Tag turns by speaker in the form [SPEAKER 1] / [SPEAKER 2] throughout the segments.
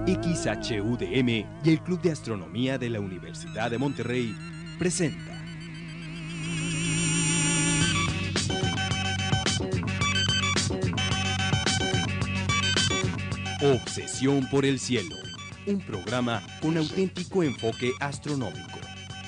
[SPEAKER 1] XHUDM y el Club de Astronomía de la Universidad de Monterrey presenta Obsesión por el Cielo, un programa con auténtico enfoque astronómico.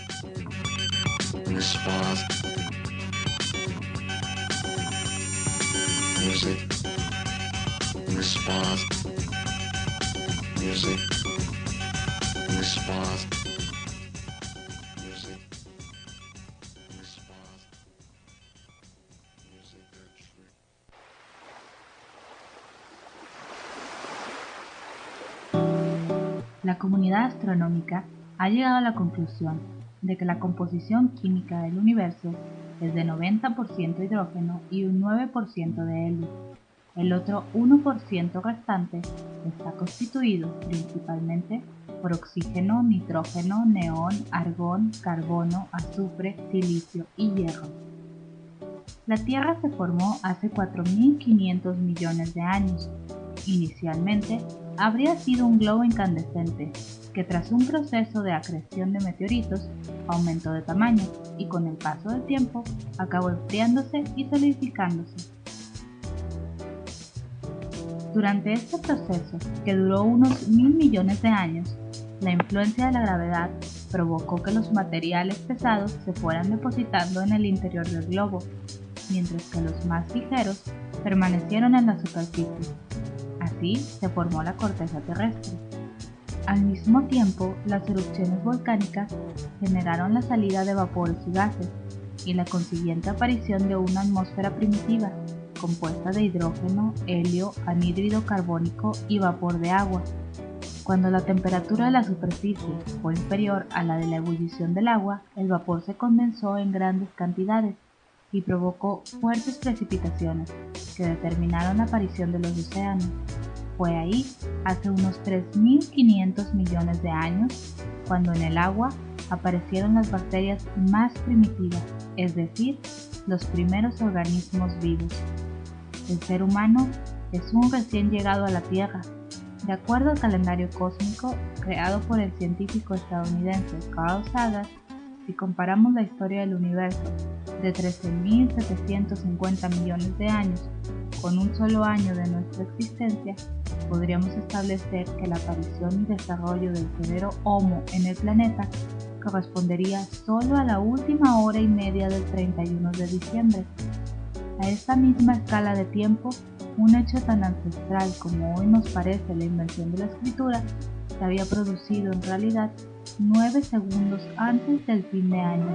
[SPEAKER 2] La comunidad astronómica ha llegado a la conclusión de que la composición química del universo es de 90% hidrógeno y un 9% de helio. El otro 1% restante está constituido principalmente por oxígeno, nitrógeno, neón, argón, carbono, azufre, silicio y hierro. La Tierra se formó hace 4.500 millones de años. Inicialmente, habría sido un globo incandescente que tras un proceso de acreción de meteoritos aumentó de tamaño y con el paso del tiempo acabó enfriándose y solidificándose. Durante este proceso, que duró unos 1.000 millones de años, la influencia de la gravedad provocó que los materiales pesados se fueran depositando en el interior del globo, mientras que los más ligeros permanecieron en la superficie. Así se formó la corteza terrestre. Al mismo tiempo, las erupciones volcánicas generaron la salida de vapores y gases y la consiguiente aparición de una atmósfera primitiva, compuesta de hidrógeno, helio, anhídrido carbónico y vapor de agua. Cuando la temperatura de la superficie fue inferior a la de la ebullición del agua, el vapor se condensó en grandes cantidades y provocó fuertes precipitaciones que determinaron la aparición de los océanos. Fue ahí, hace unos 3.500 millones de años, cuando en el agua aparecieron las bacterias más primitivas, es decir, los primeros organismos vivos. El ser humano es un recién llegado a la Tierra. De acuerdo al calendario cósmico creado por el científico estadounidense Carl Sagan, si comparamos la historia del universo de 13.750 millones de años con un solo año de nuestra existencia, podríamos establecer que la aparición y desarrollo del género Homo en el planeta correspondería solo a la última hora y media del 31 de diciembre. A esta misma escala de tiempo, un hecho tan ancestral como hoy nos parece la invención de la escritura, se había producido en realidad 9 segundos antes del fin de año.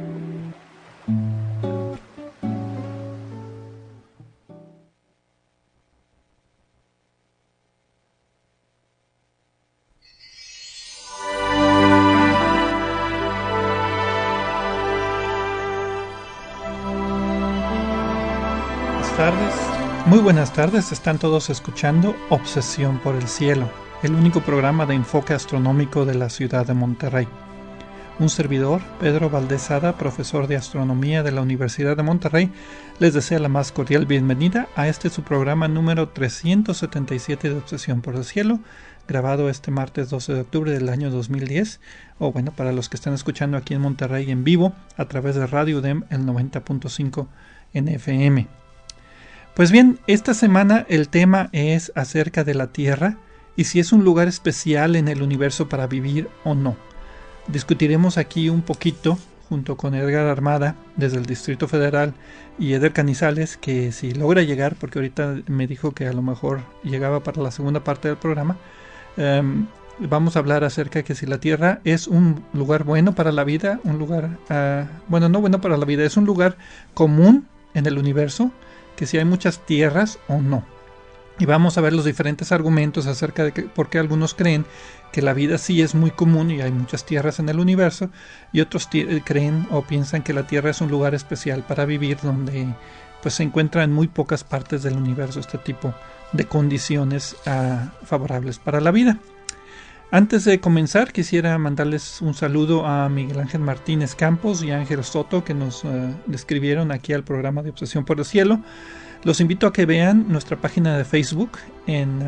[SPEAKER 3] Muy buenas tardes, están todos escuchando Obsesión por el Cielo, el único programa de enfoque astronómico de la ciudad de Monterrey. Un servidor, Pedro Valdezada, profesor de astronomía de la Universidad de Monterrey, les desea la más cordial bienvenida a este su programa número 377 de Obsesión por el Cielo, grabado este martes 12 de octubre del año 2010, o bueno, para los que están escuchando aquí en Monterrey en vivo, a través de Radio UDEM, el 90.5 en FM. Pues bien, esta semana el tema es acerca de la Tierra y si es un lugar especial en el universo para vivir o no. Discutiremos aquí un poquito junto con Edgar Armada desde el Distrito Federal y Eder Canizales, que si logra llegar, porque ahorita me dijo que a lo mejor llegaba para la segunda parte del programa, vamos a hablar acerca de que si la Tierra es un lugar bueno para la vida, un lugar, no bueno para la vida, es un lugar común en el universo, que si hay muchas tierras o no. Y vamos a ver los diferentes argumentos acerca de por qué algunos creen que la vida sí es muy común y hay muchas tierras en el universo, y otros creen o piensan que la Tierra es un lugar especial para vivir donde pues se encuentra en muy pocas partes del universo este tipo de condiciones favorables para la vida. Antes de comenzar, quisiera mandarles un saludo a Miguel Ángel Martínez Campos y a Ángel Soto, que nos describieron aquí al programa de Obsesión por el Cielo. Los invito a que vean nuestra página de Facebook en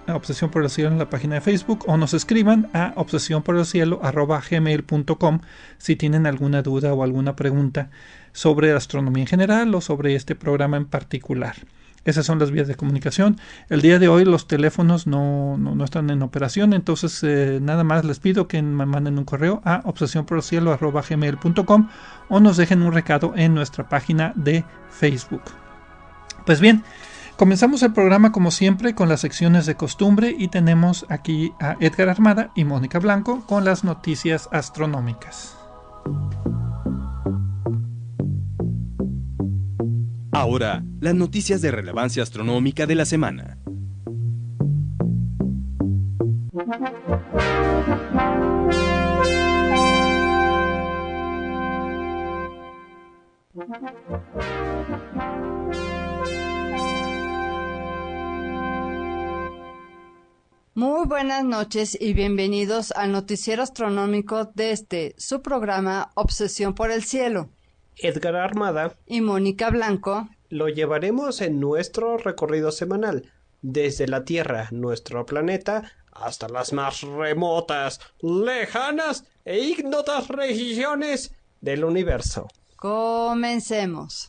[SPEAKER 3] Obsesión por el Cielo en la página de Facebook o nos escriban a obsesionporelcielo@gmail.com si tienen alguna duda o alguna pregunta sobre astronomía en general o sobre este programa en particular. Esas son las vías de comunicación. El día de hoy los teléfonos no están en operación, entonces nada más les pido que me manden un correo a obsesionporelcielo@gmail.com o nos dejen un recado en nuestra página de Facebook. Pues bien, comenzamos el programa como siempre con las secciones de costumbre y tenemos aquí a Edgar Armada y Mónica Blanco con las noticias astronómicas.
[SPEAKER 1] Ahora, las noticias de relevancia astronómica de la semana.
[SPEAKER 4] Muy buenas noches y bienvenidos al noticiero astronómico de su programa Obsesión por el Cielo.
[SPEAKER 5] Edgar Armada
[SPEAKER 4] y Mónica Blanco
[SPEAKER 5] lo llevaremos en nuestro recorrido semanal, desde la Tierra, nuestro planeta, hasta las más remotas, lejanas e ignotas regiones del universo.
[SPEAKER 4] Comencemos.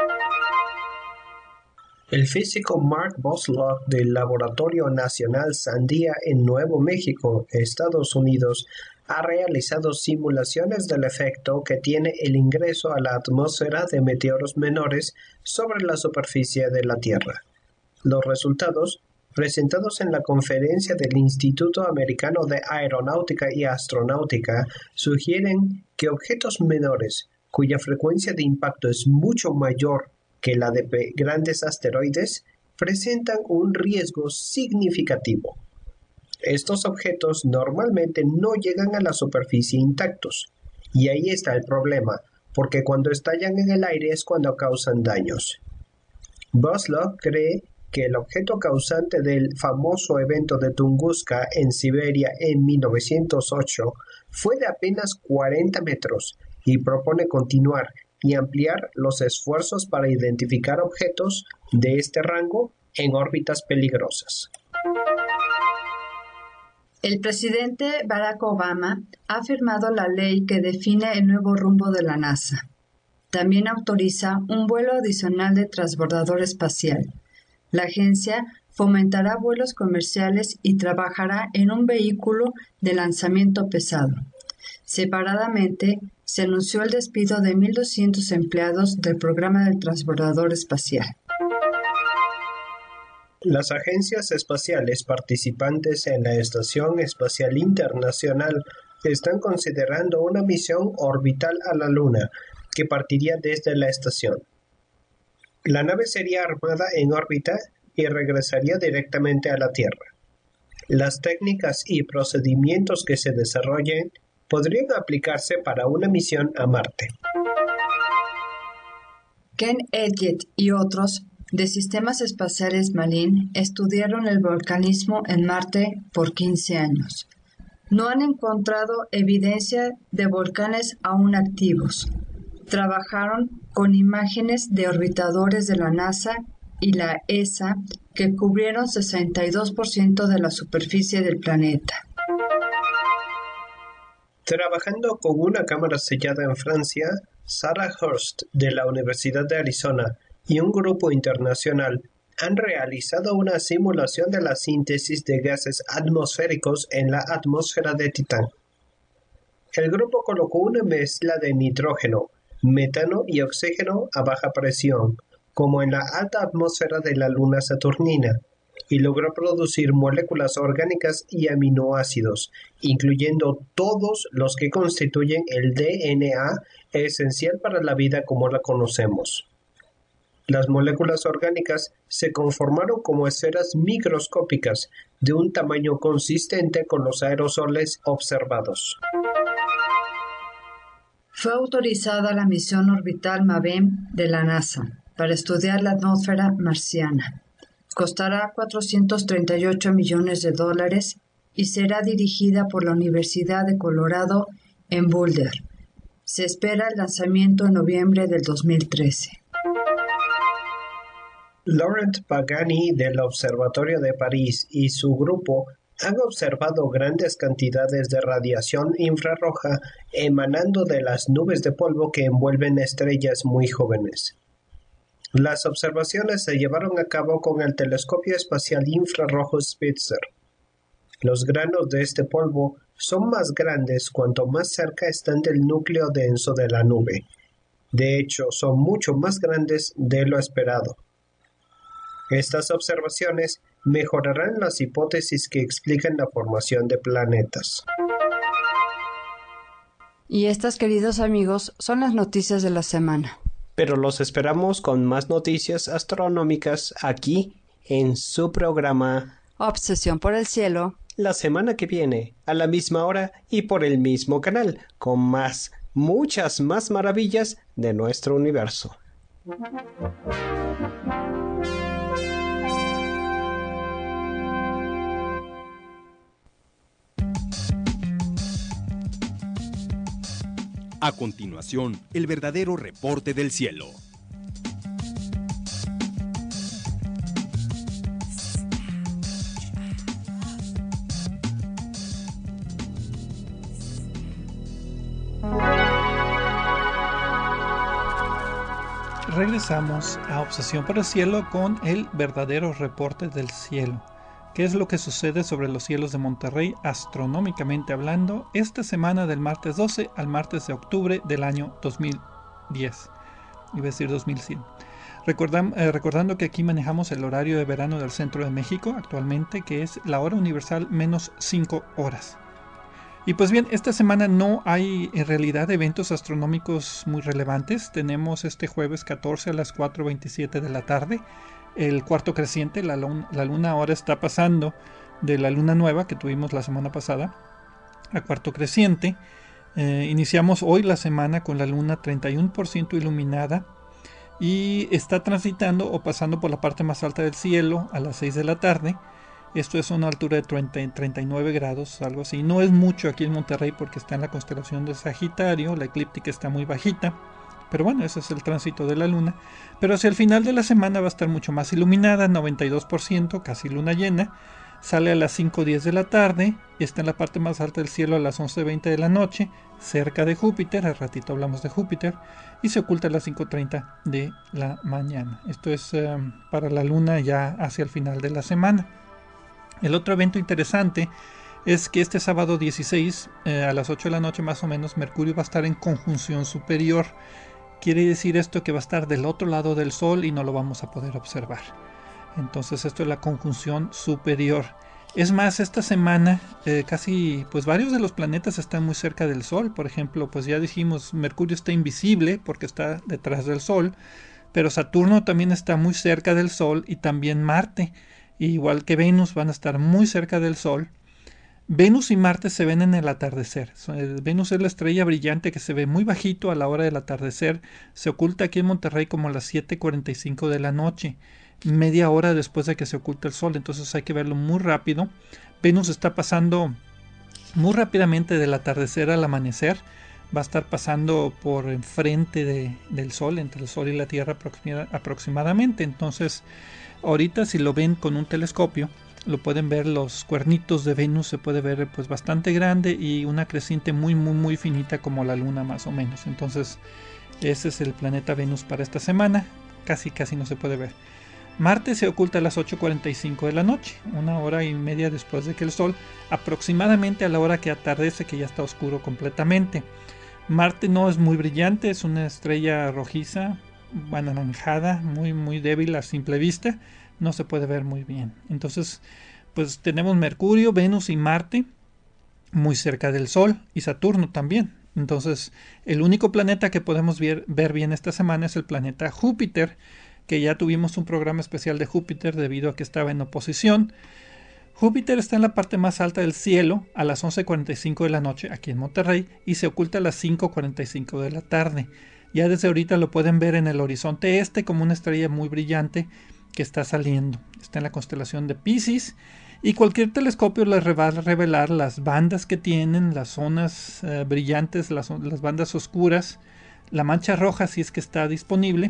[SPEAKER 5] El físico Mark Boslock del Laboratorio Nacional Sandia en Nuevo México, Estados Unidos, ha realizado simulaciones del efecto que tiene el ingreso a la atmósfera de meteoros menores sobre la superficie de la Tierra. Los resultados, presentados en la conferencia del Instituto Americano de Aeronáutica y Astronáutica, sugieren que objetos menores, cuya frecuencia de impacto es mucho mayor que la de grandes asteroides, presentan un riesgo significativo. Estos objetos normalmente no llegan a la superficie intactos, y ahí está el problema, porque cuando estallan en el aire es cuando causan daños. Boslock cree que el objeto causante del famoso evento de Tunguska en Siberia en 1908 fue de apenas 40 metros y propone continuar y ampliar los esfuerzos para identificar objetos de este rango en órbitas peligrosas.
[SPEAKER 4] El presidente Barack Obama ha firmado la ley que define el nuevo rumbo de la NASA. También autoriza un vuelo adicional de transbordador espacial. La agencia fomentará vuelos comerciales y trabajará en un vehículo de lanzamiento pesado. Separadamente, se anunció el despido de 1,200 empleados del programa del transbordador espacial.
[SPEAKER 5] Las agencias espaciales participantes en la Estación Espacial Internacional están considerando una misión orbital a la Luna que partiría desde la estación. La nave sería armada en órbita y regresaría directamente a la Tierra. Las técnicas y procedimientos que se desarrollen podrían aplicarse para una misión a Marte.
[SPEAKER 4] Ken Elliott y otros de Sistemas Espaciales Marine estudiaron el volcanismo en Marte por 15 años. No han encontrado evidencia de volcanes aún activos. Trabajaron con imágenes de orbitadores de la NASA y la ESA que cubrieron 62% de la superficie del planeta.
[SPEAKER 5] Trabajando con una cámara sellada en Francia, Sarah Hurst de la Universidad de Arizona y un grupo internacional han realizado una simulación de la síntesis de gases atmosféricos en la atmósfera de Titán. El grupo colocó una mezcla de nitrógeno, metano y oxígeno a baja presión, como en la alta atmósfera de la luna saturnina, y logró producir moléculas orgánicas y aminoácidos, incluyendo todos los que constituyen el DNA esencial para la vida como la conocemos. Las moléculas orgánicas se conformaron como esferas microscópicas de un tamaño consistente con los aerosoles observados.
[SPEAKER 4] Fue autorizada la misión orbital MAVEN de la NASA para estudiar la atmósfera marciana. Costará $438 millones y será dirigida por la Universidad de Colorado en Boulder. Se espera el lanzamiento en noviembre del 2013.
[SPEAKER 5] Laurent Pagani del Observatorio de París y su grupo han observado grandes cantidades de radiación infrarroja emanando de las nubes de polvo que envuelven estrellas muy jóvenes. Las observaciones se llevaron a cabo con el telescopio espacial infrarrojo Spitzer. Los granos de este polvo son más grandes cuanto más cerca están del núcleo denso de la nube. De hecho, son mucho más grandes de lo esperado. Estas observaciones mejorarán las hipótesis que explican la formación de planetas.
[SPEAKER 6] Y estas, queridos amigos, son las noticias de la semana.
[SPEAKER 5] Pero los esperamos con más noticias astronómicas aquí en su programa
[SPEAKER 6] Obsesión por el cielo.
[SPEAKER 5] La semana que viene, a la misma hora y por el mismo canal, con muchas más maravillas de nuestro universo.
[SPEAKER 1] A continuación, el verdadero reporte del cielo.
[SPEAKER 3] Regresamos a Obsesión por el Cielo con el verdadero reporte del cielo. ¿Qué es lo que sucede sobre los cielos de Monterrey astronómicamente hablando esta semana del martes 12 al martes de octubre del año 2010? Iba a decir 2100. Recordando que aquí manejamos el horario de verano del centro de México actualmente, que es la hora universal menos 5 horas. Y pues bien, esta semana no hay en realidad eventos astronómicos muy relevantes. Tenemos este jueves 14 a las 4:27 de la tarde el cuarto creciente. La luna ahora está pasando de la luna nueva que tuvimos la semana pasada a cuarto creciente. Iniciamos hoy la semana con la luna 31% iluminada y está transitando o pasando por la parte más alta del cielo a las 6 de la tarde. Esto es una altura de 39 grados, algo así. No es mucho aquí en Monterrey porque está en la constelación de Sagitario, la eclíptica está muy bajita. Pero bueno, ese es el tránsito de la luna. Pero hacia el final de la semana va a estar mucho más iluminada, 92%, casi luna llena. Sale a las 5:10 de la tarde y está en la parte más alta del cielo a las 11:20 de la noche, cerca de Júpiter. Al ratito hablamos de Júpiter. Y se oculta a las 5:30 de la mañana. Esto es para la luna ya hacia el final de la semana. El otro evento interesante es que este sábado 16 a las 8 de la noche más o menos Mercurio va a estar en conjunción superior. Quiere decir esto que va a estar del otro lado del Sol y no lo vamos a poder observar. Entonces esto es la conjunción superior. Es más, esta semana casi pues varios de los planetas están muy cerca del Sol. Por ejemplo, pues ya dijimos, Mercurio está invisible porque está detrás del Sol, pero Saturno también está muy cerca del Sol y también Marte. Igual que Venus van a estar muy cerca del Sol. Venus y Marte se ven en el atardecer. Venus es la estrella brillante que se ve muy bajito a la hora del atardecer. Se oculta aquí en Monterrey como a las 7:45 de la noche, media hora después de que se oculta el Sol. Entonces hay que verlo muy rápido. Venus está pasando muy rápidamente del atardecer al amanecer. Va a estar pasando por enfrente del Sol, entre el Sol y la Tierra aproximadamente. Entonces ahorita si lo ven con un telescopio lo pueden ver, los cuernitos de Venus se puede ver pues bastante grande y una creciente muy finita como la luna más o menos. Entonces ese es el planeta Venus para esta semana, casi no se puede ver. Marte se oculta a las 8:45 de la noche, una hora y media después de que el Sol, aproximadamente a la hora que atardece, que ya está oscuro completamente. Marte no es muy brillante, es una estrella rojiza, anaranjada, muy débil a simple vista, no se puede ver muy bien. Entonces pues tenemos Mercurio, Venus y Marte muy cerca del Sol y Saturno también. Entonces el único planeta que podemos ver bien esta semana es el planeta Júpiter, que ya tuvimos un programa especial de Júpiter debido a que estaba en oposición. Júpiter está en la parte más alta del cielo a las 11:45 de la noche aquí en Monterrey y se oculta a las 5:45 de la tarde. Ya desde ahorita lo pueden ver en el horizonte este como una estrella muy brillante que está saliendo. Está en la constelación de Piscis y cualquier telescopio les va a revelar las bandas que tienen, las zonas brillantes, las bandas oscuras, la mancha roja si es que está disponible,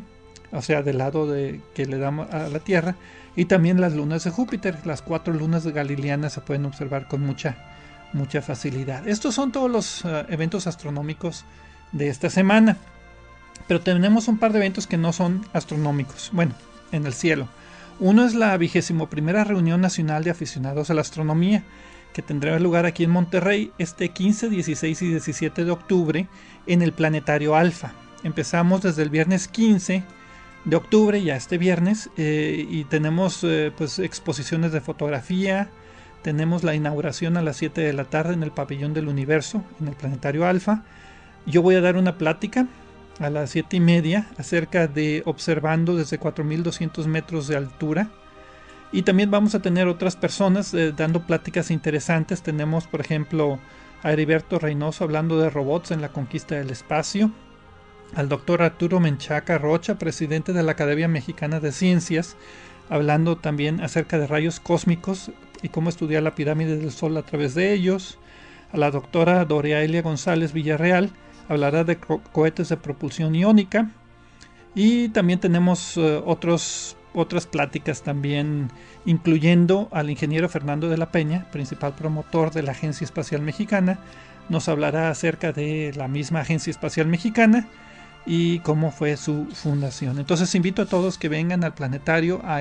[SPEAKER 3] o sea, del lado que le damos a la Tierra, y también las lunas de Júpiter. Las 4 lunas galileanas se pueden observar con mucha facilidad. Estos son todos los eventos astronómicos de esta semana, pero tenemos un par de eventos que no son astronómicos, bueno, en el cielo. Uno es la 21ª Reunión Nacional de Aficionados a la Astronomía, que tendrá lugar aquí en Monterrey este 15, 16 y 17 de octubre en el Planetario Alfa. Empezamos desde el viernes 15 de octubre, ya este viernes, y tenemos pues exposiciones de fotografía. Tenemos la inauguración a las 7 de la tarde en el Pabellón del Universo, en el Planetario Alfa. Yo voy a dar una plática a las 7:30 acerca de observando desde 4.200 metros de altura. Y también vamos a tener otras personas dando pláticas interesantes. Tenemos, por ejemplo, a Heriberto Reynoso hablando de robots en la conquista del espacio. Al doctor Arturo Menchaca Rocha, presidente de la Academia Mexicana de Ciencias, hablando también acerca de rayos cósmicos y cómo estudiar la pirámide del Sol a través de ellos. A la doctora Doreaelia González Villarreal, hablará de cohetes de propulsión iónica. Y también tenemos otras pláticas también, incluyendo al ingeniero Fernando de la Peña, principal promotor de la Agencia Espacial Mexicana. Nos hablará acerca de la misma Agencia Espacial Mexicana y cómo fue su fundación. Entonces invito a todos que vengan al planetario a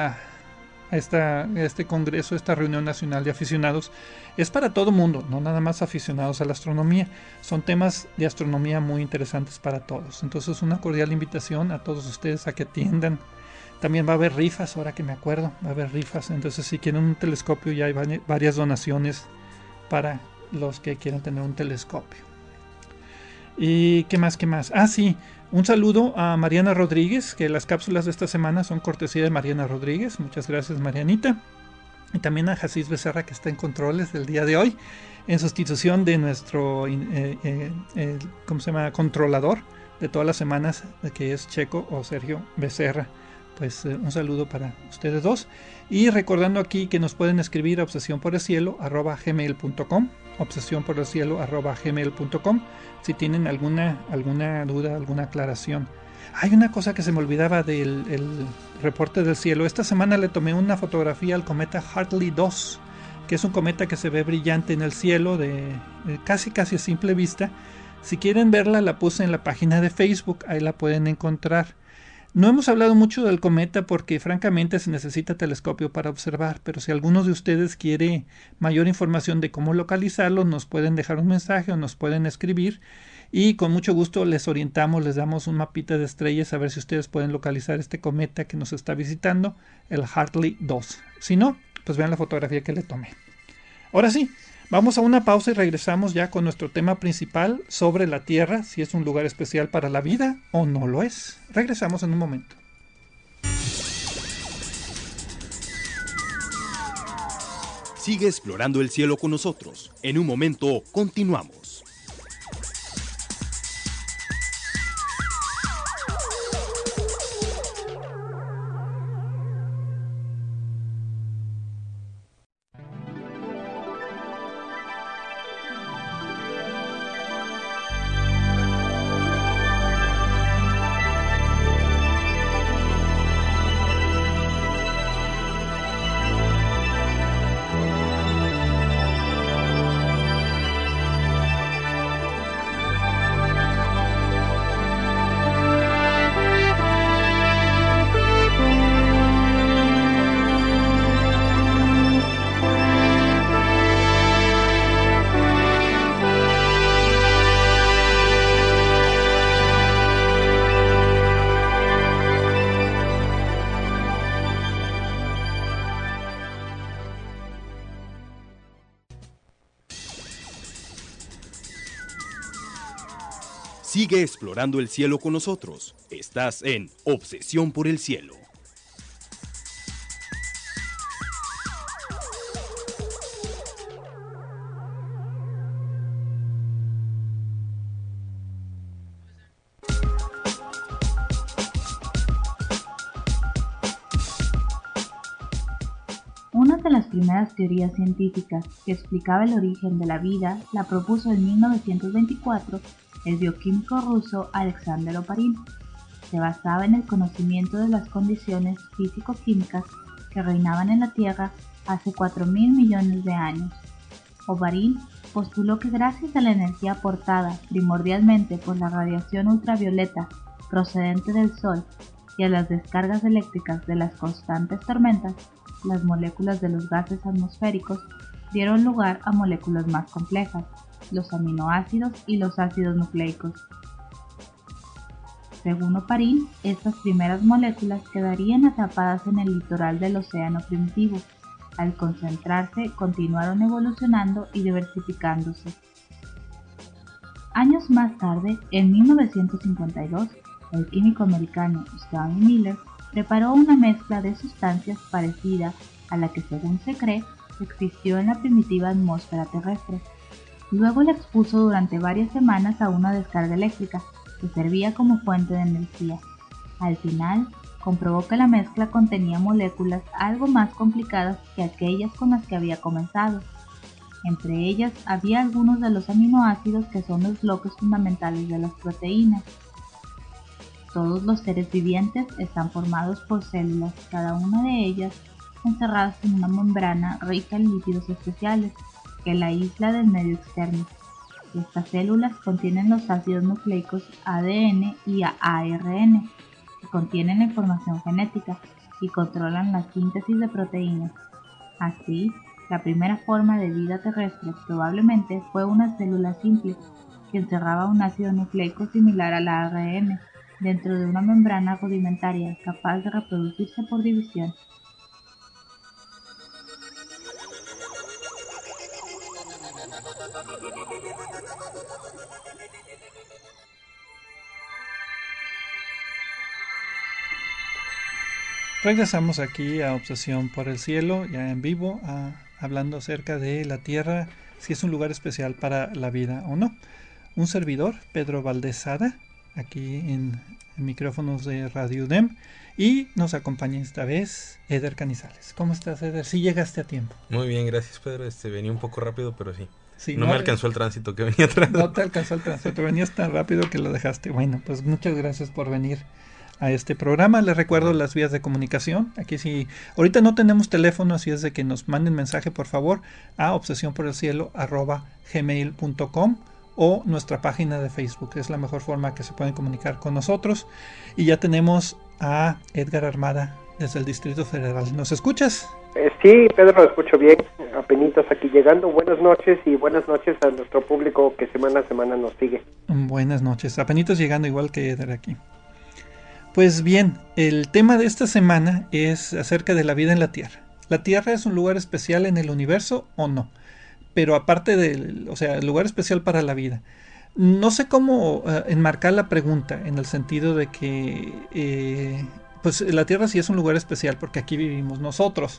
[SPEAKER 3] este congreso, esta reunión nacional de aficionados. Es para todo mundo, no nada más aficionados a la astronomía. Son temas de astronomía muy interesantes para todos. Entonces una cordial invitación a todos ustedes a que atiendan. También va a haber rifas, ahora que me acuerdo, va a haber rifas. Entonces si quieren un telescopio, ya hay varias donaciones para los que quieran tener un telescopio. ¿Y qué más? Ah, sí, un saludo a Mariana Rodríguez, que las cápsulas de esta semana son cortesía de Mariana Rodríguez. Muchas gracias, Marianita. Y también a Jacís Becerra, que está en controles del día de hoy, en sustitución de nuestro controlador de todas las semanas, que es Checo o Sergio Becerra. Pues un saludo para ustedes dos. Y recordando aquí que nos pueden escribir a obsesionporelcielo@gmail.com, obsesionporelcielo@gmail.com, si tienen alguna duda, alguna aclaración. Hay una cosa que se me olvidaba del reporte del cielo. Esta semana le tomé una fotografía al cometa Hartley 2, que es un cometa que se ve brillante en el cielo de casi a simple vista. Si quieren verla, la puse en la página de Facebook, ahí la pueden encontrar. No hemos hablado mucho del cometa porque francamente se necesita telescopio para observar, pero si alguno de ustedes quiere mayor información de cómo localizarlo, nos pueden dejar un mensaje o nos pueden escribir y con mucho gusto les orientamos, les damos un mapita de estrellas a ver si ustedes pueden localizar este cometa que nos está visitando, el Hartley 2. Si no, pues vean la fotografía que le tomé. Ahora sí, vamos a una pausa y regresamos ya con nuestro tema principal sobre la Tierra, si es un lugar especial para la vida o no lo es. Regresamos en un momento.
[SPEAKER 1] Sigue explorando el cielo con nosotros. En un momento continuamos. Sigue explorando el cielo con nosotros. Estás en Obsesión por el Cielo.
[SPEAKER 2] Una de las primeras teorías científicas que explicaba el origen de la vida la propuso en 1924 el bioquímico ruso Alexander Oparin. se basaba en el conocimiento de las condiciones físico-químicas que reinaban en la Tierra hace 4.000 millones de años. Ovarin postuló que gracias a la energía aportada primordialmente por la radiación ultravioleta procedente del Sol y a las descargas eléctricas de las constantes tormentas, las moléculas de los gases atmosféricos dieron lugar a moléculas más complejas, los aminoácidos y los ácidos nucleicos. Según Oparin, estas primeras moléculas quedarían atrapadas en el litoral del océano primitivo. Al concentrarse, continuaron evolucionando y diversificándose. Años más tarde, en 1952, el químico americano Stanley Miller preparó una mezcla de sustancias parecida a la que, según se cree, existió en la primitiva atmósfera terrestre. Luego la expuso durante varias semanas a una descarga eléctrica que servía como fuente de energía. Al final, comprobó que la mezcla contenía moléculas algo más complicadas que aquellas con las que había comenzado. Entre ellas había algunos de los aminoácidos que son los bloques fundamentales de las proteínas. Todos los seres vivientes están formados por células, cada una de ellas encerradas en una membrana rica en lípidos especiales que la aísla del medio externo. Estas células contienen los ácidos nucleicos ADN y ARN, que contienen la información genética y controlan la síntesis de proteínas. Así, la primera forma de vida terrestre probablemente fue una célula simple que encerraba un ácido nucleico similar al ARN dentro de una membrana rudimentaria capaz de reproducirse por división.
[SPEAKER 3] Regresamos aquí a Obsesión por el Cielo, ya en vivo, hablando acerca de la Tierra, si es un lugar especial para la vida o no. Un servidor, Pedro Valdezada, aquí en micrófonos de Radio UDEM, y nos acompaña esta vez Eder Canizales. ¿Cómo estás, Eder? Sí llegaste a tiempo.
[SPEAKER 7] Muy bien, gracias, Pedro. Venía un poco rápido, pero sí.
[SPEAKER 3] Sí,
[SPEAKER 7] no me alcanzó el tránsito que venía atrás.
[SPEAKER 3] No te alcanzó el tránsito, venías tan rápido que lo dejaste. Bueno, pues muchas gracias por venir a este programa. Les recuerdo las vías de comunicación. Aquí sí, ahorita no tenemos teléfono, así es de que nos manden mensaje, por favor, a obsesionporelcielo@gmail.com o nuestra página de Facebook. Es la mejor forma que se pueden comunicar con nosotros. Y ya tenemos a Edgar Armada desde el Distrito Federal. ¿Nos escuchas?
[SPEAKER 8] Sí, Pedro, lo escucho bien. Apenitas aquí llegando. Buenas noches y buenas noches a nuestro público que semana a semana nos sigue.
[SPEAKER 3] Buenas noches. Apenitas llegando igual que Eder aquí. Pues bien, el tema de esta semana es acerca de la vida en la Tierra. ¿La Tierra es un lugar especial en el universo o no? Pero aparte del, el lugar especial para la vida. No sé cómo enmarcar la pregunta en el sentido de que pues la Tierra sí es un lugar especial porque aquí vivimos nosotros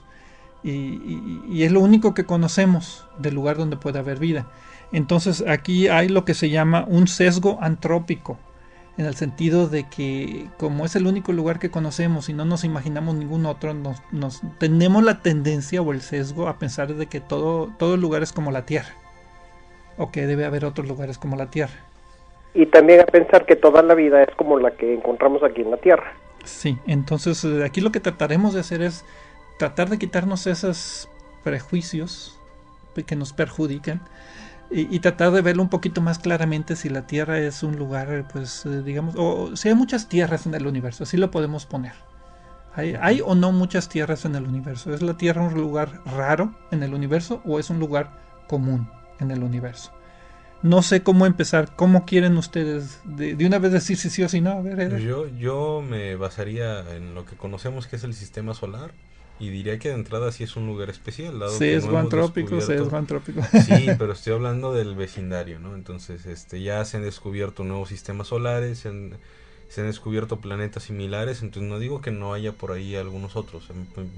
[SPEAKER 3] y es lo único que conocemos del lugar donde puede haber vida. Entonces aquí hay lo que se llama un sesgo antrópico, en el sentido de que como es el único lugar que conocemos y no nos imaginamos ningún otro, tenemos la tendencia o el sesgo a pensar de que todo el lugar es como la Tierra, o que debe haber otros lugares como la Tierra.
[SPEAKER 8] Y también a pensar que toda la vida es como la que encontramos aquí en la Tierra.
[SPEAKER 3] Sí, entonces aquí lo que trataremos de hacer es tratar de quitarnos esos prejuicios que nos perjudican y tratar de verlo un poquito más claramente si la Tierra es un lugar, pues digamos, o si hay muchas tierras en el universo, así lo podemos poner. ¿Hay o no muchas tierras en el universo? ¿Es la Tierra un lugar raro en el universo o es un lugar común en el universo? No sé cómo empezar. ¿Cómo quieren ustedes de una vez decir si sí o si no? A ver,
[SPEAKER 7] yo me basaría en lo que conocemos que es el sistema solar y diría que de entrada sí es un lugar especial, dado que
[SPEAKER 3] sesgo antrópico.
[SPEAKER 7] Sí, pero estoy hablando del vecindario, ¿no? Entonces, ya se han descubierto nuevos sistemas solares, se han descubierto planetas similares, entonces no digo que no haya por ahí algunos otros.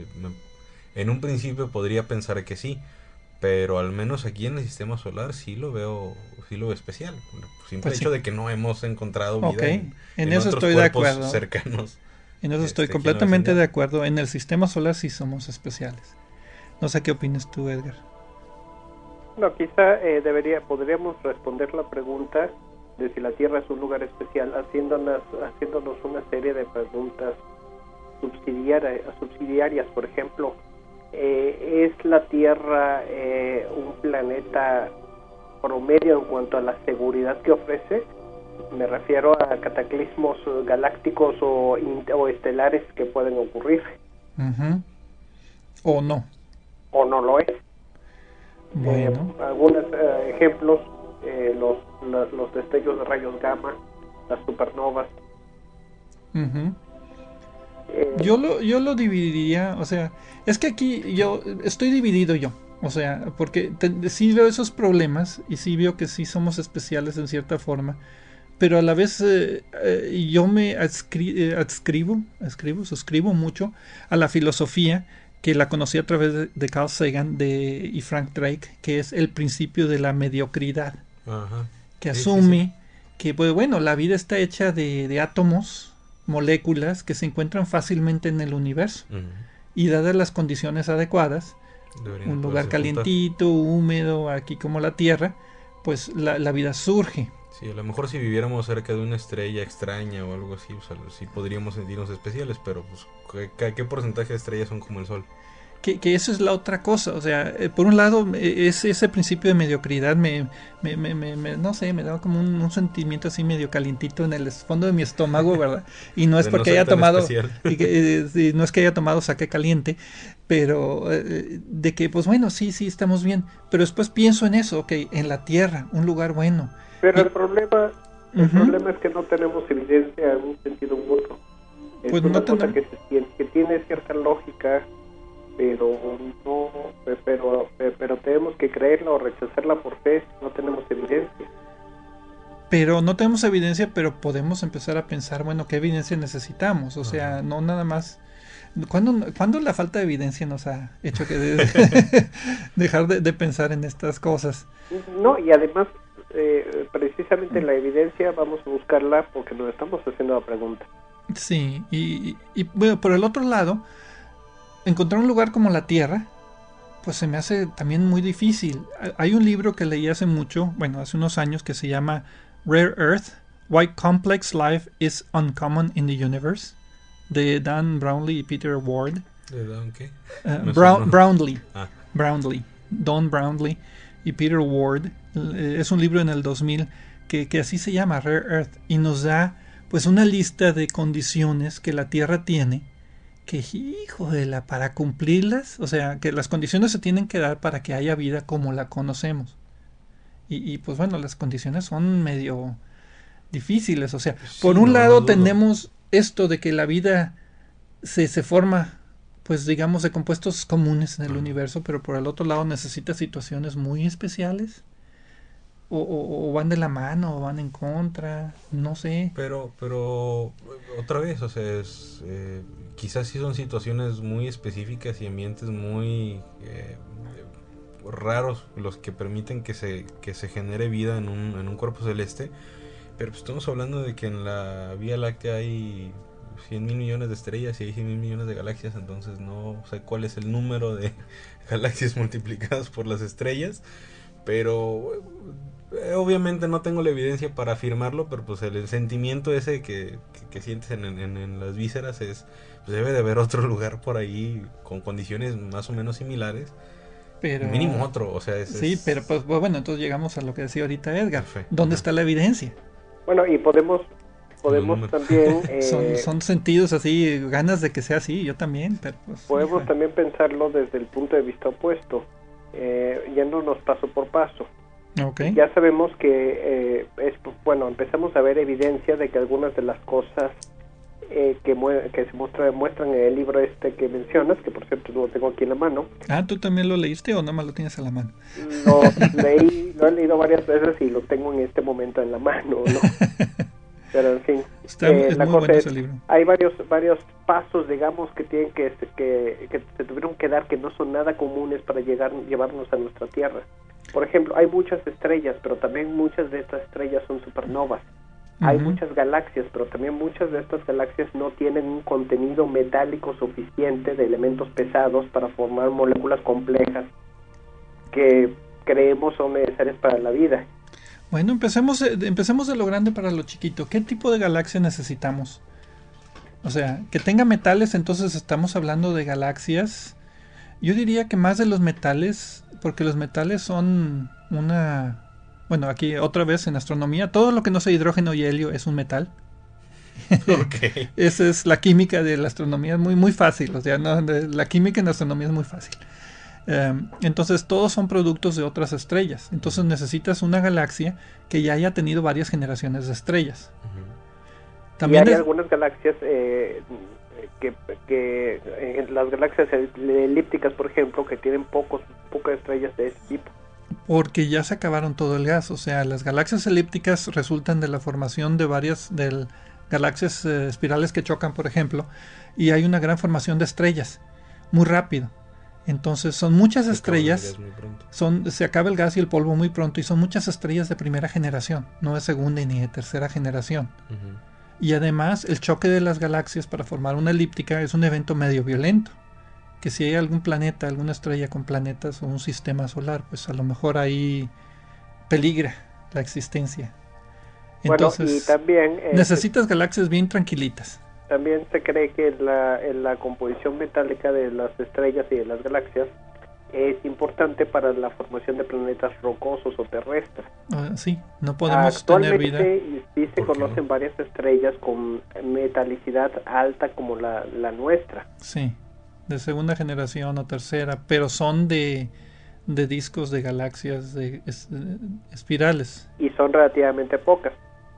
[SPEAKER 7] En un principio podría pensar que sí, pero al menos aquí en el sistema solar sí lo veo especial. Simple hecho de que no hemos encontrado vida en
[SPEAKER 3] eso
[SPEAKER 7] otros
[SPEAKER 3] estoy
[SPEAKER 7] cuerpos
[SPEAKER 3] de acuerdo.
[SPEAKER 7] cercanos.
[SPEAKER 3] En eso estoy completamente de acuerdo. En el sistema solar sí somos especiales. No sé qué opinas tú, Edgar.
[SPEAKER 8] No, quizá podríamos responder la pregunta de si la Tierra es un lugar especial, haciéndonos una serie de preguntas subsidiarias. Por ejemplo, ¿es la Tierra un planeta promedio en cuanto a la seguridad que ofrece? Me refiero a cataclismos galácticos o estelares que pueden ocurrir.
[SPEAKER 3] Uh-huh. O no.
[SPEAKER 8] O no lo es.
[SPEAKER 3] Bueno.
[SPEAKER 8] Algunos ejemplos, los destellos de rayos gamma, las supernovas.
[SPEAKER 3] Uh-huh. Yo lo dividiría, o sea, es que aquí yo estoy dividido yo, o sea, porque sí veo esos problemas y sí veo que sí somos especiales en cierta forma, pero a la vez yo me suscribo mucho a la filosofía que la conocí a través de Carl Sagan y Frank Drake, que es el principio de la mediocridad. Ajá. Que asume que, pues bueno, la vida está hecha de átomos, moléculas que se encuentran fácilmente en el universo. Uh-huh. Y dadas las condiciones adecuadas, un lugar calientito, húmedo, aquí como la Tierra, pues la vida surge.
[SPEAKER 7] Sí, a lo mejor si viviéramos cerca de una estrella extraña o algo así, o sea, sí podríamos sentirnos especiales, pero pues ¿qué porcentaje de estrellas son como el Sol?
[SPEAKER 3] Que eso es la otra cosa, o sea, por un lado ese principio de mediocridad no sé, me da como un sentimiento así medio calientito en el fondo de mi estómago, ¿verdad? Y no es porque haya tomado y no es que haya tomado saque caliente, pero de que pues bueno, sí estamos bien, pero después pienso en eso, en la Tierra, un lugar bueno.
[SPEAKER 8] Pero el problema es que no tenemos evidencia en un sentido u otro. Es pues una cosa que tiene cierta lógica, pero tenemos que creerla o rechazarla por fe. No tenemos evidencia.
[SPEAKER 3] Pero no tenemos evidencia, pero podemos empezar a pensar, bueno, ¿qué evidencia necesitamos? O sea, no nada más. ¿Cuándo la falta de evidencia nos ha hecho que dejar de pensar en estas cosas?
[SPEAKER 8] No, y además precisamente la evidencia vamos a buscarla porque nos estamos haciendo la pregunta.
[SPEAKER 3] Sí, y bueno, por el otro lado, encontrar un lugar como la Tierra, pues se me hace también muy difícil. Hay un libro que leí hace unos años, que se llama Rare Earth, Why Complex Life is Uncommon in the Universe, de Dan Brownlee y Peter Ward.
[SPEAKER 7] ¿De Dan qué?
[SPEAKER 3] Brownlee. Don Brownlee y Peter Ward. Es un libro en el 2000 que así se llama, Rare Earth, y nos da pues una lista de condiciones que la Tierra tiene, que para cumplirlas, o sea, que las condiciones se tienen que dar para que haya vida como la conocemos. Y pues bueno, las condiciones son medio difíciles, o sea, por un lado tenemos esto de que la vida se forma, pues digamos, de compuestos comunes en el universo, pero por el otro lado necesita situaciones muy especiales, o van de la mano, o van en contra, no sé.
[SPEAKER 7] Pero otra vez, o sea, quizás sí son situaciones muy específicas y ambientes muy raros los que permiten que se genere vida en un cuerpo celeste, pero pues estamos hablando de que en la Vía Láctea hay 100,000 millones de estrellas y hay 100,000 millones de galaxias, entonces no sé cuál es el número de galaxias multiplicadas por las estrellas, pero obviamente no tengo la evidencia para afirmarlo, pero pues el sentimiento ese que sientes en las vísceras es, pues debe de haber otro lugar por ahí con condiciones más o menos similares, pero mínimo otro, o sea,
[SPEAKER 3] pero pues bueno, entonces llegamos a lo que decía ahorita Edgar. ¿Dónde está la evidencia?
[SPEAKER 8] Bueno, y podemos también
[SPEAKER 3] son sentidos así, ganas de que sea así, yo también, pero pues,
[SPEAKER 8] podemos también pensarlo desde el punto de vista opuesto, yéndonos paso por paso.
[SPEAKER 3] Okay.
[SPEAKER 8] Ya sabemos que empezamos a ver evidencia de que algunas de las cosas que se muestran en el libro que mencionas, que por cierto lo tengo aquí en la mano.
[SPEAKER 3] ¿Tú también lo leíste o nada más lo tienes a la mano?
[SPEAKER 8] Lo he leído varias veces y lo tengo en este momento en la mano, ¿no? Pero en fin,
[SPEAKER 3] es muy bueno ese libro.
[SPEAKER 8] Hay varios pasos, digamos, que tienen que se tuvieron que dar, que no son nada comunes para llevarnos a nuestra Tierra. Por ejemplo, hay muchas estrellas, pero también muchas de estas estrellas son supernovas. Hay muchas galaxias, pero también muchas de estas galaxias no tienen un contenido metálico suficiente de elementos pesados para formar moléculas complejas que creemos son necesarias para la vida.
[SPEAKER 3] Bueno, empecemos de lo grande para lo chiquito. ¿Qué tipo de galaxia necesitamos? O sea, que tenga metales, entonces estamos hablando de galaxias. Yo diría que más de los metales, porque los metales son una... Bueno, aquí otra vez en astronomía, todo lo que no sea hidrógeno y helio es un metal.
[SPEAKER 7] Okay.
[SPEAKER 3] Esa es la química de la astronomía, es muy, muy fácil. O sea, no, la química en astronomía es muy fácil. Entonces todos son productos de otras estrellas. Entonces necesitas una galaxia que ya haya tenido varias generaciones de estrellas.
[SPEAKER 8] También hay algunas galaxias las galaxias elípticas, por ejemplo, que tienen pocas estrellas de ese tipo.
[SPEAKER 3] Porque ya se acabaron todo el gas. O sea, las galaxias elípticas resultan de la formación de varias galaxias espirales que chocan, por ejemplo, y hay una gran formación de estrellas muy rápido. Entonces son muchas estrellas, se acaba el gas y el polvo muy pronto, y son muchas estrellas de primera generación, no de segunda ni de tercera generación. Y además el choque de las galaxias para formar una elíptica es un evento medio violento, que si hay algún planeta, alguna estrella con planetas o un sistema solar, pues a lo mejor ahí peligra la existencia. Entonces,
[SPEAKER 8] bueno, y también
[SPEAKER 3] necesitas galaxias bien tranquilitas.
[SPEAKER 8] También se cree que en la composición metálica de las estrellas y de las galaxias es importante para la formación de planetas rocosos o terrestres.
[SPEAKER 3] Sí, no podemos tener vida.
[SPEAKER 8] Actualmente sí se conocen varias estrellas con metalicidad alta como la nuestra.
[SPEAKER 3] Sí, de segunda generación o tercera, pero son de discos de galaxias espirales.
[SPEAKER 8] Y son relativamente pocas.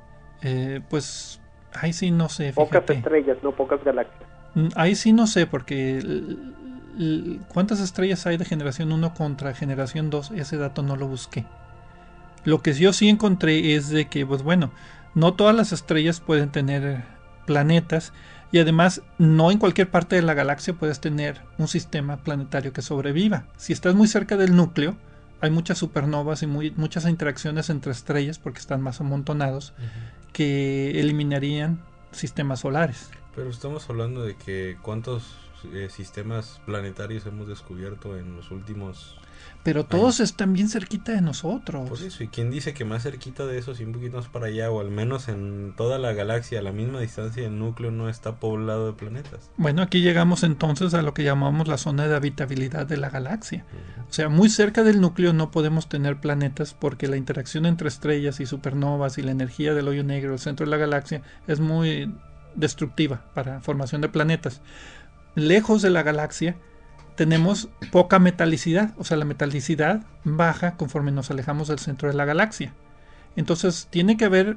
[SPEAKER 3] Pues ahí sí no sé,
[SPEAKER 8] fíjate. Pocas estrellas, no pocas galaxias.
[SPEAKER 3] Ahí sí no sé, porque ¿cuántas estrellas hay de generación 1 contra generación 2? Ese dato no lo busqué. Lo que yo sí encontré es de que, pues bueno, no todas las estrellas pueden tener planetas, y además no en cualquier parte de la galaxia puedes tener un sistema planetario que sobreviva. Si estás muy cerca del núcleo, hay muchas supernovas y muchas interacciones entre estrellas, porque están más amontonados, que eliminarían sistemas solares.
[SPEAKER 7] Pero estamos hablando de que cuántos sistemas planetarios hemos descubierto en los últimos...
[SPEAKER 3] Pero todos están bien cerquita de nosotros.
[SPEAKER 7] Por eso, y quién dice que más cerquita de esos y un poquito más para allá, o al menos en toda la galaxia, a la misma distancia del núcleo, no está poblado de planetas.
[SPEAKER 3] Bueno, aquí llegamos entonces a lo que llamamos la zona de habitabilidad de la galaxia. O sea, muy cerca del núcleo no podemos tener planetas, porque la interacción entre estrellas y supernovas y la energía del hoyo negro, el centro de la galaxia, es muy destructiva para formación de planetas. Lejos de la galaxia tenemos poca metalicidad, o sea, la metalicidad baja conforme nos alejamos del centro de la galaxia. Entonces tiene que haber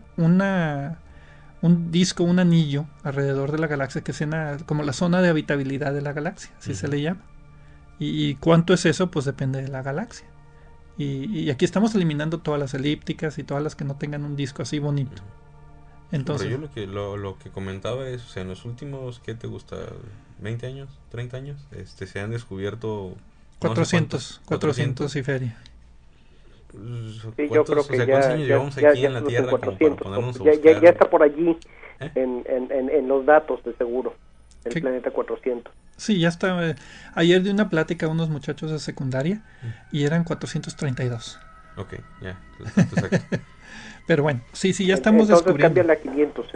[SPEAKER 3] un disco, un anillo alrededor de la galaxia que sea como la zona de habitabilidad de la galaxia, así se le llama. ¿Y cuánto es eso? Pues depende de la galaxia. Y aquí estamos eliminando todas las elípticas y todas las que no tengan un disco así bonito. Entonces,
[SPEAKER 7] pero yo lo que comentaba es, o sea, en los últimos, ¿qué te gusta? ¿20 años? ¿30 años? Se han descubierto
[SPEAKER 3] 400 y feria.
[SPEAKER 8] Sí, yo creo que
[SPEAKER 7] ¿cuántos años llevamos aquí en la Tierra
[SPEAKER 8] 400,
[SPEAKER 7] como para ponernos a buscar?
[SPEAKER 8] ya está por allí en los datos, de seguro, el planeta 400.
[SPEAKER 3] Sí, ya está. Ayer di una plática a unos muchachos de secundaria y eran 432.
[SPEAKER 7] Ok, ya. Exacto.
[SPEAKER 3] Pero bueno, sí, ya estamos
[SPEAKER 8] entonces
[SPEAKER 3] descubriendo.
[SPEAKER 8] Cambia la 500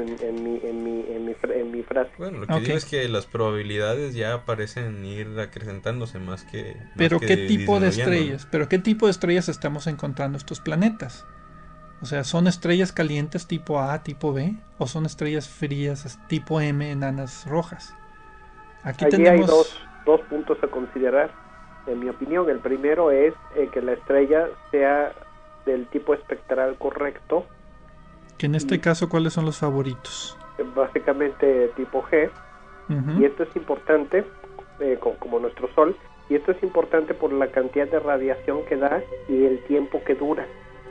[SPEAKER 8] en mi frase.
[SPEAKER 7] Bueno, lo que digo es que las probabilidades ya parecen ir acrecentándose más que...
[SPEAKER 3] Pero ¿qué tipo de estrellas? ¿Pero qué tipo de estrellas estamos encontrando estos planetas? O sea, ¿son estrellas calientes tipo A, tipo B? ¿O son estrellas frías tipo M, enanas rojas? Aquí
[SPEAKER 8] allí
[SPEAKER 3] tenemos...
[SPEAKER 8] hay dos puntos a considerar, en mi opinión. El primero es que la estrella sea del tipo espectral correcto.
[SPEAKER 3] Que en este caso, ¿cuáles son los favoritos?
[SPEAKER 8] Básicamente tipo G. Y esto es importante, como nuestro Sol, y esto es importante por la cantidad de radiación que da y el tiempo que dura.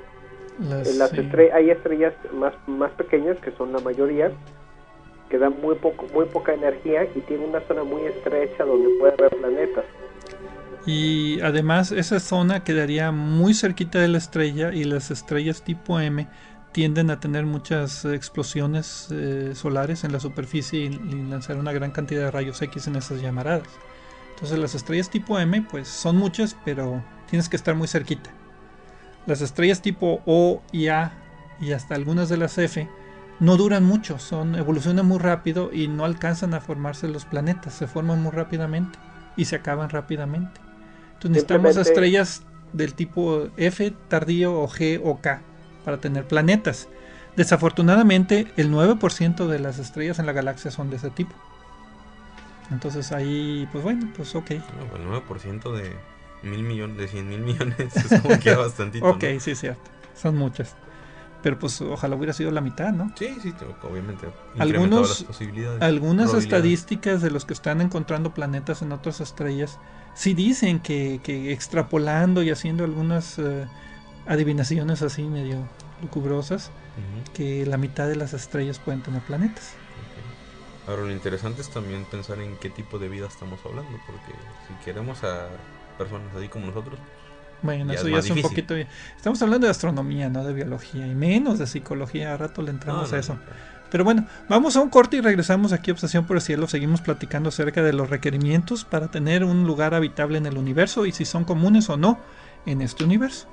[SPEAKER 8] Hay estrellas más pequeñas, que son la mayoría, que dan muy poca energía y tienen una zona muy estrecha donde puede haber planetas.
[SPEAKER 3] Y además esa zona quedaría muy cerquita de la estrella, y las estrellas tipo M tienden a tener muchas explosiones solares en la superficie y lanzar una gran cantidad de rayos X en esas llamaradas. Entonces las estrellas tipo M pues son muchas, pero tienes que estar muy cerquita. Las estrellas tipo O y A y hasta algunas de las F no duran mucho, evolucionan muy rápido y no alcanzan a formarse los planetas, se forman muy rápidamente y se acaban rápidamente. Entonces necesitamos estrellas del tipo F tardío o G o K para tener planetas. Desafortunadamente el 9% de las estrellas en la galaxia son de ese tipo. Entonces ahí, pues bueno, pues ok.
[SPEAKER 7] No, el 9% de 100,000 millones es como que bastantito.
[SPEAKER 3] Ok,
[SPEAKER 7] ¿no?
[SPEAKER 3] sí es cierto, son muchas. Pero pues ojalá hubiera sido la mitad, ¿no?
[SPEAKER 7] Sí, obviamente. Las
[SPEAKER 3] algunas estadísticas de los que están encontrando planetas en otras estrellas sí dicen que extrapolando y haciendo algunas adivinaciones así medio lucubrosas, que la mitad de las estrellas pueden tener planetas.
[SPEAKER 7] Okay. Ahora lo interesante es también pensar en qué tipo de vida estamos hablando, porque si queremos a personas así como nosotros,
[SPEAKER 3] bueno, eso ya es un poquito. Estamos hablando de astronomía, no de biología, y menos de psicología. A rato le entramos a eso. No. Pero bueno, vamos a un corte y regresamos aquí a Obsesión por el Cielo. Seguimos platicando acerca de los requerimientos para tener un lugar habitable en el universo y si son comunes o no en este universo.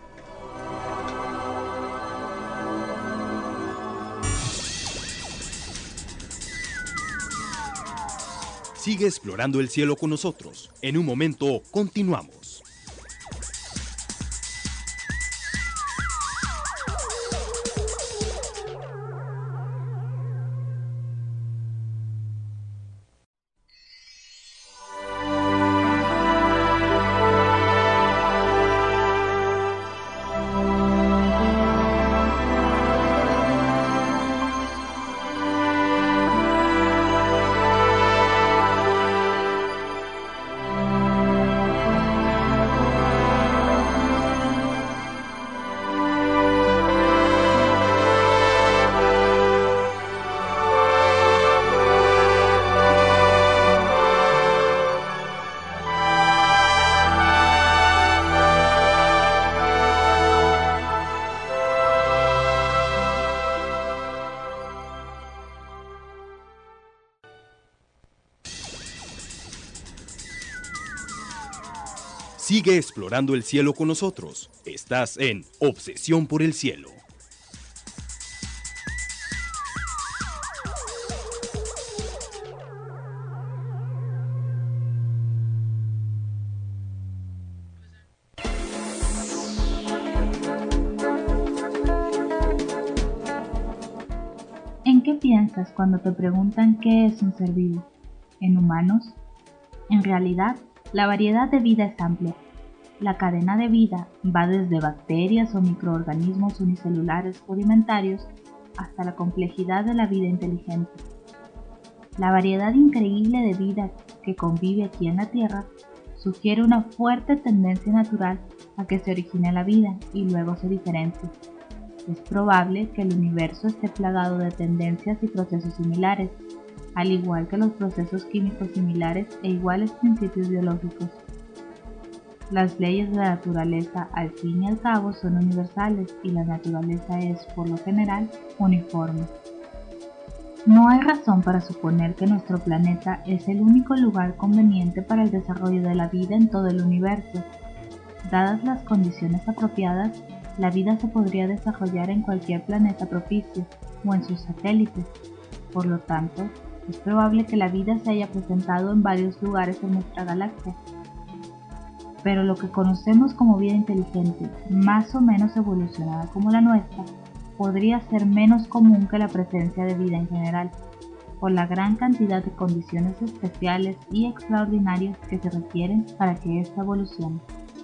[SPEAKER 1] Sigue explorando el cielo con nosotros. En un momento continuamos. Sigue explorando el cielo con nosotros. Estás en Obsesión por el Cielo.
[SPEAKER 2] ¿En qué piensas cuando te preguntan qué es un ser vivo? ¿En humanos? En realidad, la variedad de vida es amplia. La cadena de vida va desde bacterias o microorganismos unicelulares rudimentarios hasta la complejidad de la vida inteligente. La variedad increíble de vida que convive aquí en la Tierra sugiere una fuerte tendencia natural a que se origine la vida y luego se diferencie. Es probable que el universo esté plagado de tendencias y procesos similares, al igual que los procesos químicos similares e iguales principios biológicos. Las leyes de la naturaleza, al fin y al cabo, son universales y la naturaleza es, por lo general, uniforme. No hay razón para suponer que nuestro planeta es el único lugar conveniente para el desarrollo de la vida en todo el universo. Dadas las condiciones apropiadas, la vida se podría desarrollar en cualquier planeta propicio o en sus satélites. Por lo tanto, es probable que la vida se haya presentado en varios lugares en nuestra galaxia. Pero lo que conocemos como vida inteligente, más o menos evolucionada como la nuestra, podría ser menos común que la presencia de vida en general, por la gran cantidad de condiciones especiales y extraordinarias que se requieren para que ésta evolucione.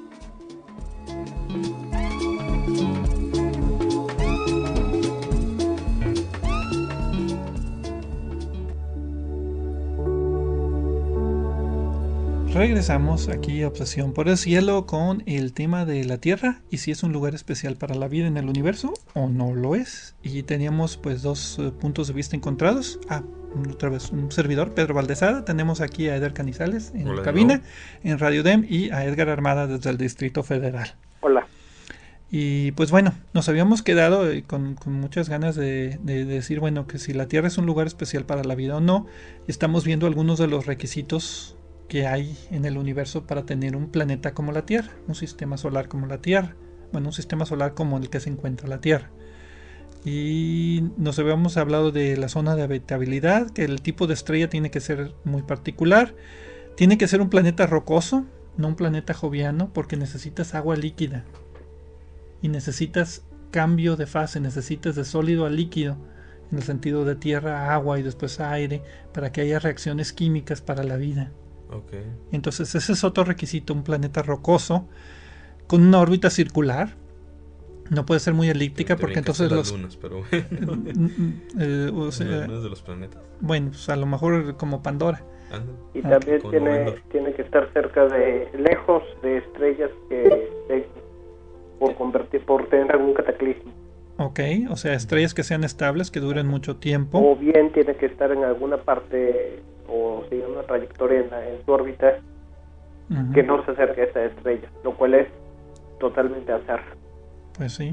[SPEAKER 3] Regresamos aquí a Obsesión por el Cielo con el tema de la Tierra y si es un lugar especial para la vida en el universo o no lo es. Y teníamos pues dos puntos de vista encontrados. Otra vez un servidor, Pedro Valdezada. Tenemos aquí a Eder Canizales en la cabina, en Radio DEM, y a Edgar Armada desde el Distrito Federal.
[SPEAKER 8] Hola.
[SPEAKER 3] Y pues bueno, nos habíamos quedado con muchas ganas de decir, bueno, que si la Tierra es un lugar especial para la vida o no. Estamos viendo algunos de los requisitos que hay en el universo para tener un planeta como la Tierra, un sistema solar como la Tierra. bueno, un sistema solar como el que se encuentra la Tierra. Y nos habíamos hablado de la zona de habitabilidad, que el tipo de estrella tiene que ser muy particular, tiene que ser un planeta rocoso, no un planeta joviano, porque necesitas agua líquida y necesitas cambio de fase, necesitas de sólido a líquido, en el sentido de tierra a agua y después a aire, para que haya reacciones químicas para la vida.
[SPEAKER 7] Okay.
[SPEAKER 3] Entonces ese es otro requisito, un planeta rocoso con una órbita circular. No puede ser muy elíptica porque entonces
[SPEAKER 7] las lunas, pero
[SPEAKER 3] o sea,
[SPEAKER 7] las lunas de los planetas.
[SPEAKER 3] Bueno, pues a lo mejor como Pandora.
[SPEAKER 8] Y también tiene que estar cerca lejos de estrellas que por tener algún cataclismo.
[SPEAKER 3] Ok, o sea, estrellas que sean estables, que duren mucho tiempo.
[SPEAKER 8] O bien tiene que estar en alguna parte o seguir una trayectoria en su órbita que no se acerque a esa estrella, lo cual es totalmente azar.
[SPEAKER 3] Pues sí.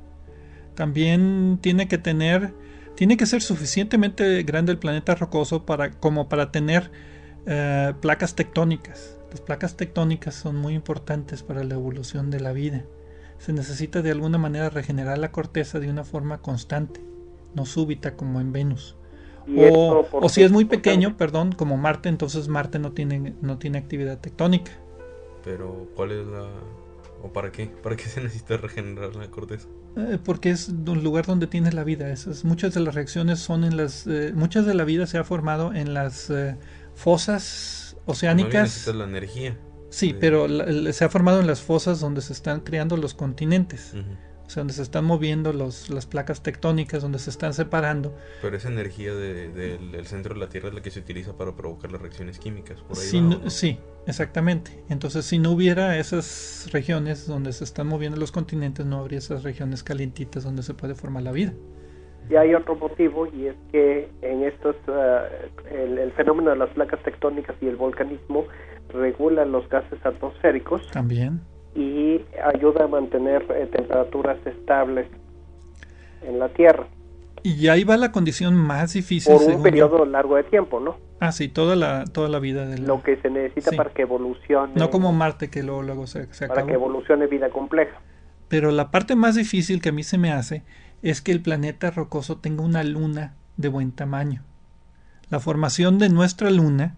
[SPEAKER 3] También tiene que ser suficientemente grande el planeta rocoso como para tener placas tectónicas. Las placas tectónicas son muy importantes para la evolución de la vida. Se necesita de alguna manera regenerar la corteza de una forma constante, no súbita como en Venus. O si es muy pequeño, como Marte, entonces Marte no tiene actividad tectónica.
[SPEAKER 7] Pero ¿cuál es o para qué? ¿Para qué se necesita regenerar la corteza?
[SPEAKER 3] Porque es un lugar donde tiene la vida. Muchas de las reacciones son muchas de la vida se ha formado en las fosas oceánicas.
[SPEAKER 7] No necesitas la energía.
[SPEAKER 3] Sí, pero se ha formado en las fosas donde se están creando los continentes. O sea, donde se están moviendo las placas tectónicas, donde se están separando.
[SPEAKER 7] Pero esa energía del centro de la Tierra es la que se utiliza para provocar las reacciones químicas. Por ahí
[SPEAKER 3] sí, exactamente. Entonces, si no hubiera esas regiones donde se están moviendo los continentes, no habría esas regiones calientitas donde se puede formar la vida.
[SPEAKER 8] Y hay otro motivo, y es que en estos el fenómeno de las placas tectónicas y el volcanismo regula los gases atmosféricos.
[SPEAKER 3] También.
[SPEAKER 8] Y ayuda a mantener temperaturas estables en la Tierra.
[SPEAKER 3] Y ahí va la condición más difícil.
[SPEAKER 8] Por un periodo largo de tiempo, ¿no?
[SPEAKER 3] Ah, sí, toda la vida.
[SPEAKER 8] Lo que se necesita para que evolucione.
[SPEAKER 3] No como Marte, que luego se acabó.
[SPEAKER 8] Para que evolucione vida compleja.
[SPEAKER 3] Pero la parte más difícil que a mí se me hace es que el planeta rocoso tenga una luna de buen tamaño. La formación de nuestra luna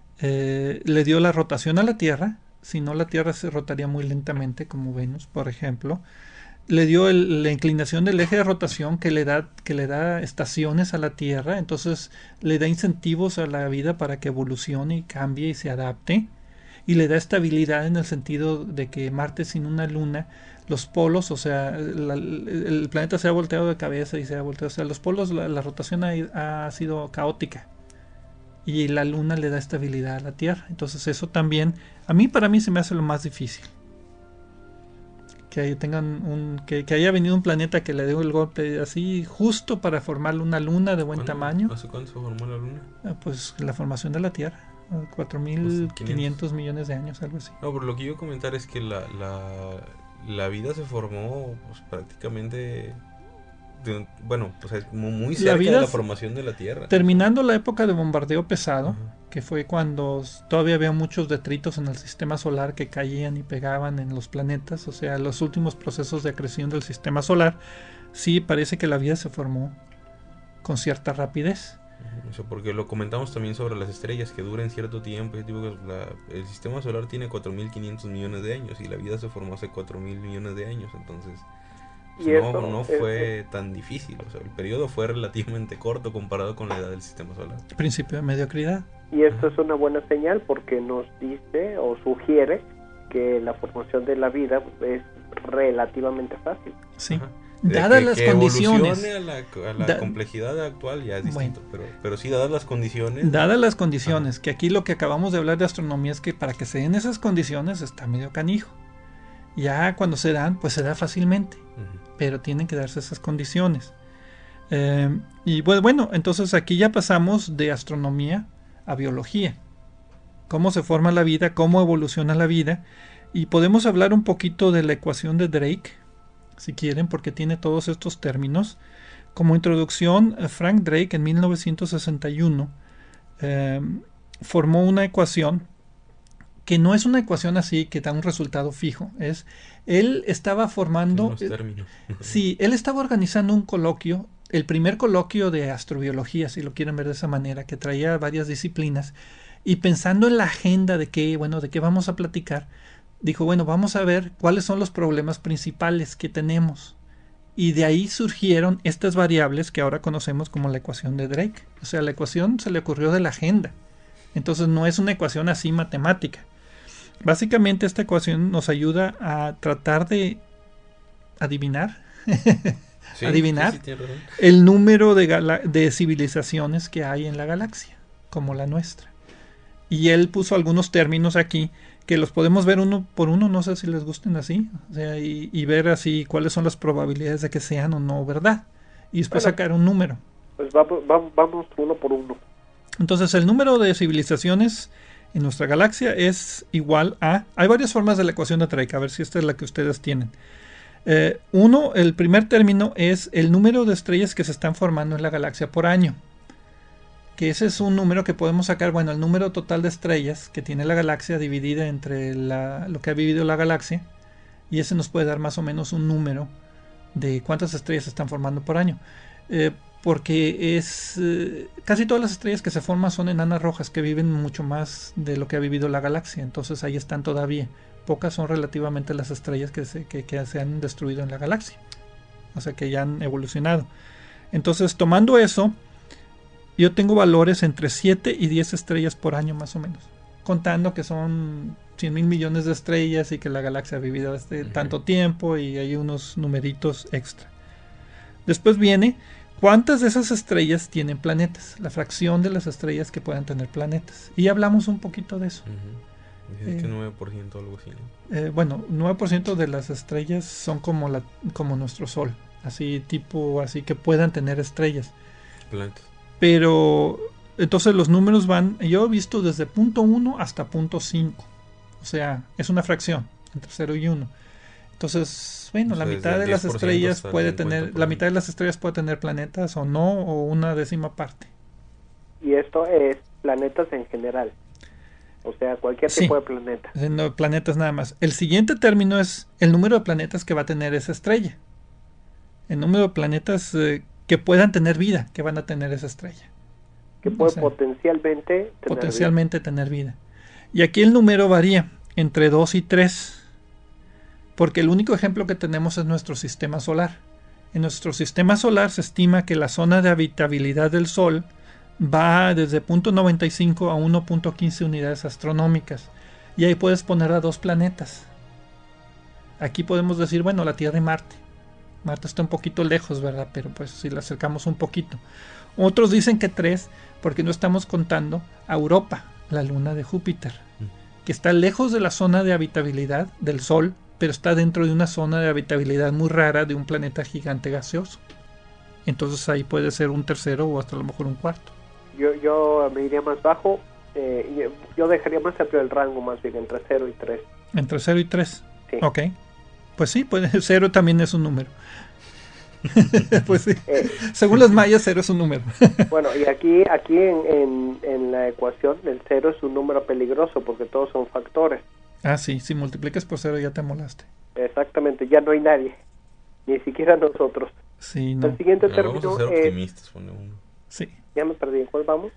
[SPEAKER 3] le dio la rotación a la Tierra. Si no, la Tierra se rotaría muy lentamente, como Venus, por ejemplo. Le dio la inclinación del eje de rotación que le da estaciones a la Tierra. Entonces le da incentivos a la vida para que evolucione y cambie y se adapte. Y le da estabilidad en el sentido de que Marte sin una luna, los polos, o sea, el planeta se ha volteado de cabeza y se ha volteado. O sea, los polos, la rotación ha sido caótica. Y la luna le da estabilidad a la Tierra. Entonces eso también, para mí se me hace lo más difícil. Que haya venido un planeta que le dé el golpe así justo para formar una luna de buen tamaño.
[SPEAKER 7] ¿Hace cuánto se formó la luna?
[SPEAKER 3] Pues la formación de la Tierra, 4.500 millones de años, algo así.
[SPEAKER 7] No, pero lo que iba a comentar es que la vida se formó pues, prácticamente... muy cerca de la formación de la Tierra.
[SPEAKER 3] Terminando la época de bombardeo pesado, que fue cuando todavía había muchos detritos en el sistema solar que caían y pegaban en los planetas, o sea, los últimos procesos de acreción del sistema solar, sí parece que la vida se formó con cierta rapidez.
[SPEAKER 7] Eso porque lo comentamos también sobre las estrellas que duran cierto tiempo. El sistema solar tiene 4.500 millones de años y la vida se formó hace 4.000 millones de años, entonces... No fue tan difícil, o sea, el periodo fue relativamente corto comparado con la edad del sistema solar.
[SPEAKER 3] Principio de mediocridad.
[SPEAKER 8] Y esto es una buena señal porque nos dice o sugiere que la formación de la vida es relativamente fácil.
[SPEAKER 3] Sí. Dadas las condiciones.
[SPEAKER 7] A la complejidad actual ya es distinto, pero sí dadas las condiciones.
[SPEAKER 3] Dadas las condiciones, que aquí lo que acabamos de hablar de astronomía es que para que se den esas condiciones está medio canijo. Ya cuando se dan, pues se da fácilmente, pero tienen que darse esas condiciones. Y bueno, entonces aquí ya pasamos de astronomía a biología. Cómo se forma la vida, cómo evoluciona la vida. Y podemos hablar un poquito de la ecuación de Drake, si quieren, porque tiene todos estos términos. Como introducción, Frank Drake en 1961 formó una ecuación que no es una ecuación así que da un resultado fijo. Él estaba formando... Sí, él estaba organizando un coloquio, el primer coloquio de astrobiología, si lo quieren ver de esa manera, que traía varias disciplinas, y pensando en la agenda de qué vamos a platicar, dijo, bueno, vamos a ver cuáles son los problemas principales que tenemos. Y de ahí surgieron estas variables que ahora conocemos como la ecuación de Drake. O sea, la ecuación se le ocurrió de la agenda. Entonces no es una ecuación así matemática. Básicamente esta ecuación nos ayuda a tratar de adivinar, sí, el número de civilizaciones que hay en la galaxia, como la nuestra. Y él puso algunos términos aquí que los podemos ver uno por uno, no sé si les gusten así, o sea, y ver así cuáles son las probabilidades de que sean o no verdad. Y después sacar un número.
[SPEAKER 8] Pues vamos uno por uno.
[SPEAKER 3] Entonces el número de civilizaciones en nuestra galaxia es igual a... Hay varias formas de la ecuación de Drake, a ver si esta es la que ustedes tienen. El primer término es el número de estrellas que se están formando en la galaxia por año. Que ese es un número que podemos sacar, el número total de estrellas que tiene la galaxia dividida entre lo que ha vivido la galaxia, y ese nos puede dar más o menos un número de cuántas estrellas se están formando por año. Porque casi todas las estrellas que se forman son enanas rojas que viven mucho más de lo que ha vivido la galaxia, entonces ahí están todavía. Pocas son relativamente las estrellas que se han destruido en la galaxia, o sea que ya han evolucionado. Entonces, tomando eso, yo tengo valores entre 7 y 10 estrellas por año más o menos, contando que son 100,000 millones de estrellas y que la galaxia ha vivido tanto tiempo, y hay unos numeritos extra. Después viene cuántas de esas estrellas tienen planetas, la fracción de las estrellas que puedan tener planetas, y hablamos un poquito de eso.
[SPEAKER 7] Dice que 9% algo así, ¿no?
[SPEAKER 3] 9% de las estrellas son como nuestro Sol, así que puedan tener estrellas,
[SPEAKER 7] planetas.
[SPEAKER 3] Pero entonces los números van, yo he visto desde 0.1 hasta 0.5, o sea, es una fracción entre 0 y 1. Entonces, la mitad de las estrellas puede tener, planetas o no, o una décima parte.
[SPEAKER 8] Y esto es planetas en general, o sea, cualquier tipo de planeta.
[SPEAKER 3] No, planetas nada más. El siguiente término es el número de planetas que va a tener esa estrella. El número de planetas que puedan tener vida, que van a tener esa estrella.
[SPEAKER 8] Que puede potencialmente
[SPEAKER 3] tener vida. Y aquí el número varía entre 2 y 3, porque el único ejemplo que tenemos es nuestro sistema solar. En nuestro sistema solar se estima que la zona de habitabilidad del Sol va desde 0.95 a 1.15 unidades astronómicas, y ahí puedes poner a 2 planetas. Aquí podemos decir, la Tierra y Marte. Marte está un poquito lejos, ¿verdad? Pero pues si le acercamos un poquito. Otros dicen que 3, porque no estamos contando a Europa, la luna de Júpiter, que está lejos de la zona de habitabilidad del Sol, pero está dentro de una zona de habitabilidad muy rara de un planeta gigante gaseoso. Entonces ahí puede ser un tercero o hasta a lo mejor un cuarto.
[SPEAKER 8] Yo me iría más bajo, yo dejaría más amplio el rango, más bien entre 0 y 3.
[SPEAKER 3] Entre 0 y 3,
[SPEAKER 8] sí.
[SPEAKER 3] Ok. Pues sí, 0 también es un número. Pues sí. Según los mayas, 0 es un número.
[SPEAKER 8] Bueno, y aquí en la ecuación, el 0 es un número peligroso porque todos son factores.
[SPEAKER 3] Ah, sí, si multiplicas por 0 ya te molaste.
[SPEAKER 8] Exactamente, ya no hay nadie, ni siquiera nosotros.
[SPEAKER 3] Sí, no.
[SPEAKER 8] El siguiente término
[SPEAKER 7] vamos a ser optimistas, pone uno.
[SPEAKER 3] Sí.
[SPEAKER 8] Ya me perdí, ¿cuál vamos?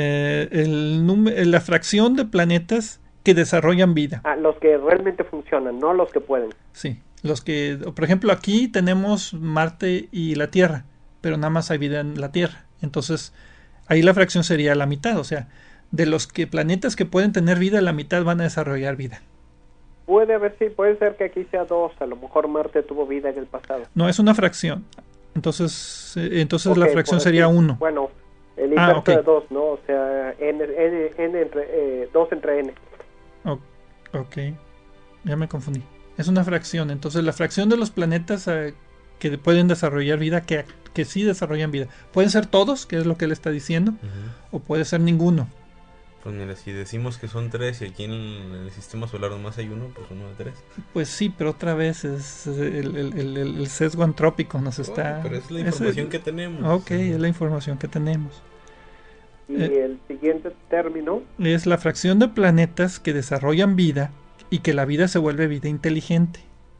[SPEAKER 3] La fracción de planetas que desarrollan vida.
[SPEAKER 8] Los que realmente funcionan, no los que pueden.
[SPEAKER 3] Sí, los que, por ejemplo, aquí tenemos Marte y la Tierra, pero nada más hay vida en la Tierra. Entonces, ahí la fracción sería la mitad, o sea, de los planetas que pueden tener vida, la mitad van a desarrollar vida.
[SPEAKER 8] Puede ser que aquí sea 2, a lo mejor Marte tuvo vida en el pasado.
[SPEAKER 3] No, es una fracción. Entonces okay, la fracción sería 1.
[SPEAKER 8] Bueno, el inverso de 2, ¿no? O sea, entre 2 entre n.
[SPEAKER 3] Ok, ya me confundí. Es una fracción, entonces la fracción de los planetas que pueden desarrollar vida, que sí desarrollan vida. Pueden ser todos, que es lo que él está diciendo, o puede ser ninguno.
[SPEAKER 7] Pues mira, si decimos que son 3 y aquí en el sistema solar nomás hay 1, pues 1 de 3.
[SPEAKER 3] Pues sí, pero otra vez es el sesgo antrópico nos está...
[SPEAKER 7] Pero es la información que tenemos.
[SPEAKER 3] Ok, es la información que tenemos.
[SPEAKER 8] Y el siguiente término
[SPEAKER 3] es la fracción de planetas que desarrollan vida y que la vida se vuelve vida inteligente.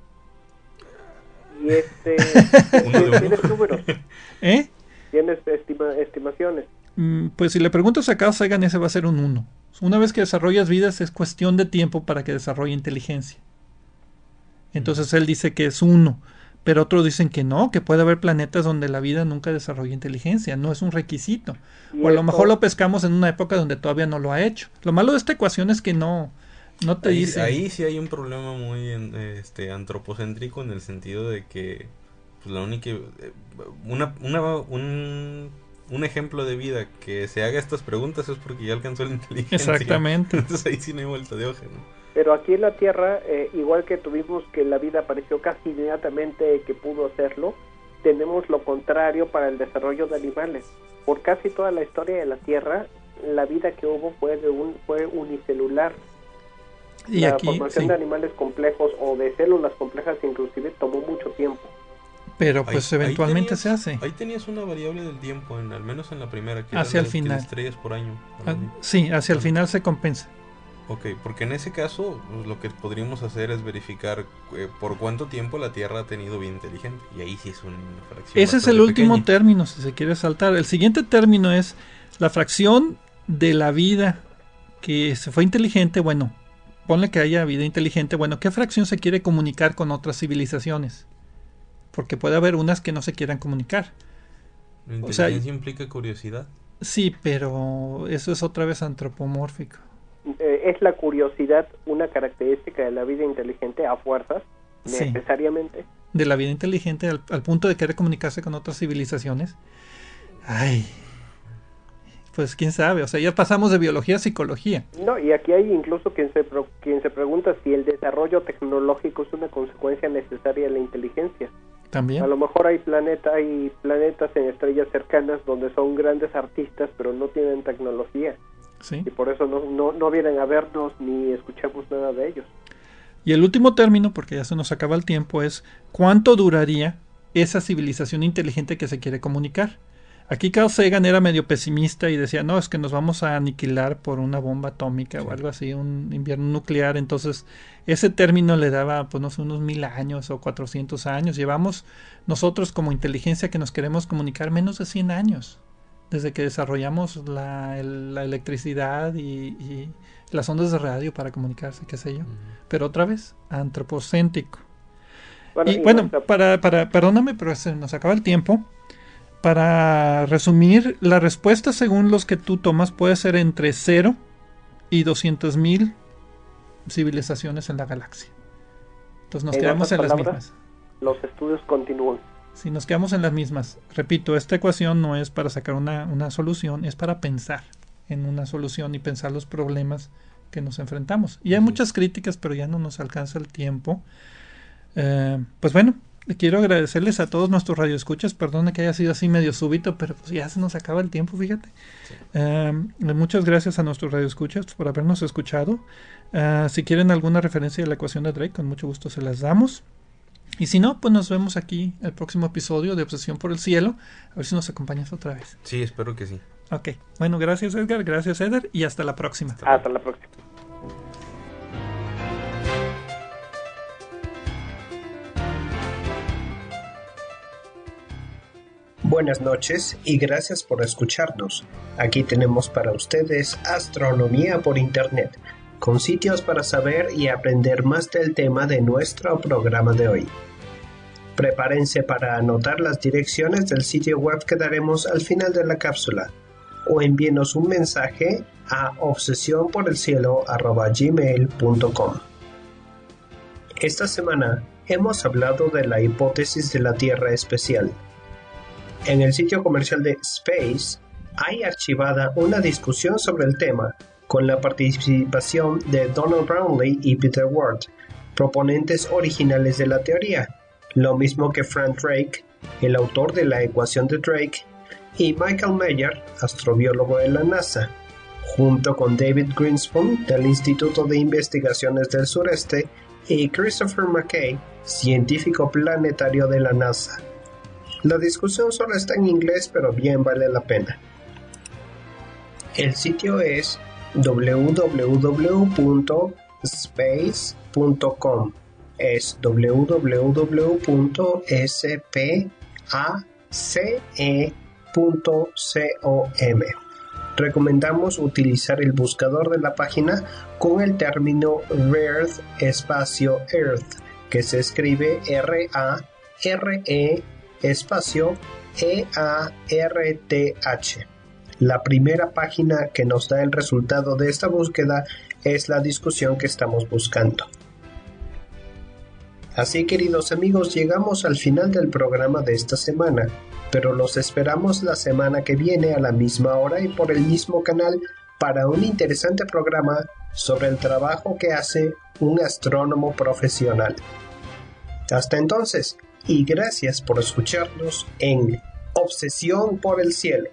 [SPEAKER 8] Y ¿tienes números? ¿Tienes estimaciones?
[SPEAKER 3] Pues si le preguntas a Carl Sagan, ese va a ser un 1. Una vez que desarrollas vidas es cuestión de tiempo para que desarrolle inteligencia. Entonces él dice que es 1, pero otros dicen que no, que puede haber planetas donde la vida nunca desarrolla inteligencia, no es un requisito. O a lo mejor lo pescamos en una época donde todavía no lo ha hecho. Lo malo de esta ecuación es que no te dice.
[SPEAKER 7] Ahí sí hay un problema muy antropocéntrico, en el sentido de que pues, la única un ejemplo de vida que se haga estas preguntas es porque ya alcanzó la inteligencia.
[SPEAKER 3] Exactamente.
[SPEAKER 7] Entonces ahí sí no hay vuelta de hoja, ¿no?
[SPEAKER 8] Pero aquí en la Tierra, igual que tuvimos que la vida apareció casi inmediatamente que pudo hacerlo, tenemos lo contrario para el desarrollo de animales. Por casi toda la historia de la Tierra, la vida que hubo fue unicelular.
[SPEAKER 3] Y
[SPEAKER 8] la
[SPEAKER 3] aquí,
[SPEAKER 8] formación de animales complejos o de células complejas inclusive tomó mucho tiempo.
[SPEAKER 3] Pero pues eventualmente se hace.
[SPEAKER 7] Ahí tenías una variable del tiempo, al menos en la primera, que
[SPEAKER 3] hacia
[SPEAKER 7] era
[SPEAKER 3] el final.
[SPEAKER 7] estrellas por año.
[SPEAKER 3] Sí, hacia el final se compensa.
[SPEAKER 7] Ok, porque en ese caso pues, lo que podríamos hacer es verificar por cuánto tiempo la Tierra ha tenido vida inteligente. Y ahí sí es una fracción.
[SPEAKER 3] Ese es el último término, si se quiere saltar. El siguiente término es la fracción de la vida que se fue inteligente. Bueno, ponle que haya vida inteligente. Bueno, ¿qué fracción se quiere comunicar con otras civilizaciones? Porque puede haber unas que no se quieran comunicar.
[SPEAKER 7] ¿La inteligencia implica curiosidad?
[SPEAKER 3] Sí, pero eso es otra vez antropomórfico.
[SPEAKER 8] ¿Es la curiosidad una característica de la vida inteligente a fuerzas? ¿Necesariamente?
[SPEAKER 3] Sí. De la vida inteligente al punto de querer comunicarse con otras civilizaciones. Ay, pues quién sabe, o sea, ya pasamos de biología a psicología.
[SPEAKER 8] No, y aquí hay incluso quien se pregunta si el desarrollo tecnológico es una consecuencia necesaria de la inteligencia.
[SPEAKER 3] También.
[SPEAKER 8] A lo mejor hay planetas en estrellas cercanas donde son grandes artistas, pero no tienen tecnología.
[SPEAKER 3] Sí.
[SPEAKER 8] Y por eso no vienen a vernos ni escuchamos nada de ellos.
[SPEAKER 3] Y el último término, porque ya se nos acaba el tiempo, es ¿cuánto duraría esa civilización inteligente que se quiere comunicar? Aquí Carl Sagan era medio pesimista y decía, no, es que nos vamos a aniquilar por una bomba atómica o algo así, un invierno nuclear. Entonces, ese término le daba, pues no sé, unos 1000 años o 400 años. Llevamos nosotros como inteligencia que nos queremos comunicar menos de 100 años. Desde que desarrollamos la electricidad y las ondas de radio para comunicarse, qué sé yo. Pero otra vez, antropocéntrico. Bueno, perdóname, pero se nos acaba el tiempo. Para resumir, la respuesta según los que tú tomas puede ser entre 0 y 200,000 civilizaciones en la galaxia. Entonces nos quedamos en las mismas.
[SPEAKER 8] Los estudios continúan.
[SPEAKER 3] Si nos quedamos en las mismas. Repito, esta ecuación no es para sacar una solución, es para pensar en una solución y pensar los problemas que nos enfrentamos. Y hay muchas críticas, pero ya no nos alcanza el tiempo. Pues bueno, quiero agradecerles a todos nuestros radioescuchas. Perdona que haya sido así medio súbito, pero pues ya se nos acaba el tiempo, fíjate. Sí. Muchas gracias a nuestros radioescuchas por habernos escuchado. Si quieren alguna referencia de la ecuación de Drake, con mucho gusto se las damos. Y si no, pues nos vemos aquí el próximo episodio de Obsesión por el Cielo. A ver si nos acompañas otra vez.
[SPEAKER 7] Sí, espero que sí.
[SPEAKER 3] Ok. Bueno, gracias Edgar, gracias Eder y hasta la próxima.
[SPEAKER 8] Hasta la próxima.
[SPEAKER 5] Buenas noches y gracias por escucharnos. Aquí tenemos para ustedes Astronomía por Internet, con sitios para saber y aprender más del tema de nuestro programa de hoy. Prepárense para anotar las direcciones del sitio web que daremos al final de la cápsula, o envíenos un mensaje a obsesionporelcielo@gmail.com. Esta semana hemos hablado de la hipótesis de la Tierra especial. En el sitio comercial de Space hay archivada una discusión sobre el tema, con la participación de Donald Brownlee y Peter Ward, proponentes originales de la teoría, lo mismo que Frank Drake, el autor de la ecuación de Drake, y Michael Meyer, astrobiólogo de la NASA, junto con David Grinspoon del Instituto de Investigaciones del Sureste y Christopher McKay, científico planetario de la NASA. La discusión solo está en inglés, pero bien vale la pena. El sitio es www.space.com. Es www.space.com. Recomendamos utilizar el buscador de la página con el término Earth espacio Earth, que se escribe R-A-R-E espacio E-A-R-T-H. La primera página que nos da el resultado de esta búsqueda es la discusión que estamos buscando. Así, queridos amigos, llegamos al final del programa de esta semana, pero los esperamos la semana que viene a la misma hora y por el mismo canal para un interesante programa sobre el trabajo que hace un astrónomo profesional. Hasta entonces, y gracias por escucharnos en Obsesión por el Cielo.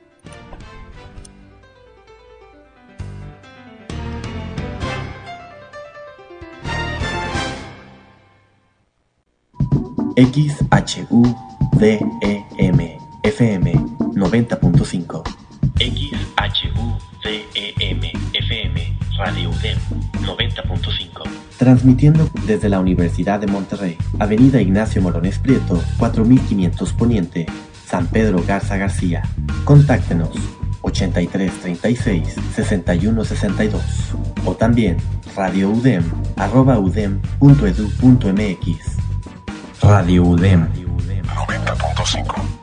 [SPEAKER 9] XHUDEM FM 90.5. XHUDEM FM Radio UDEM 90.5. Transmitiendo desde la Universidad de Monterrey, Avenida Ignacio Morones Prieto, 4500 Poniente, San Pedro Garza García. Contáctenos 8336 6162 o también radioudem@udem.edu.mx. Radio UDEM 90.5.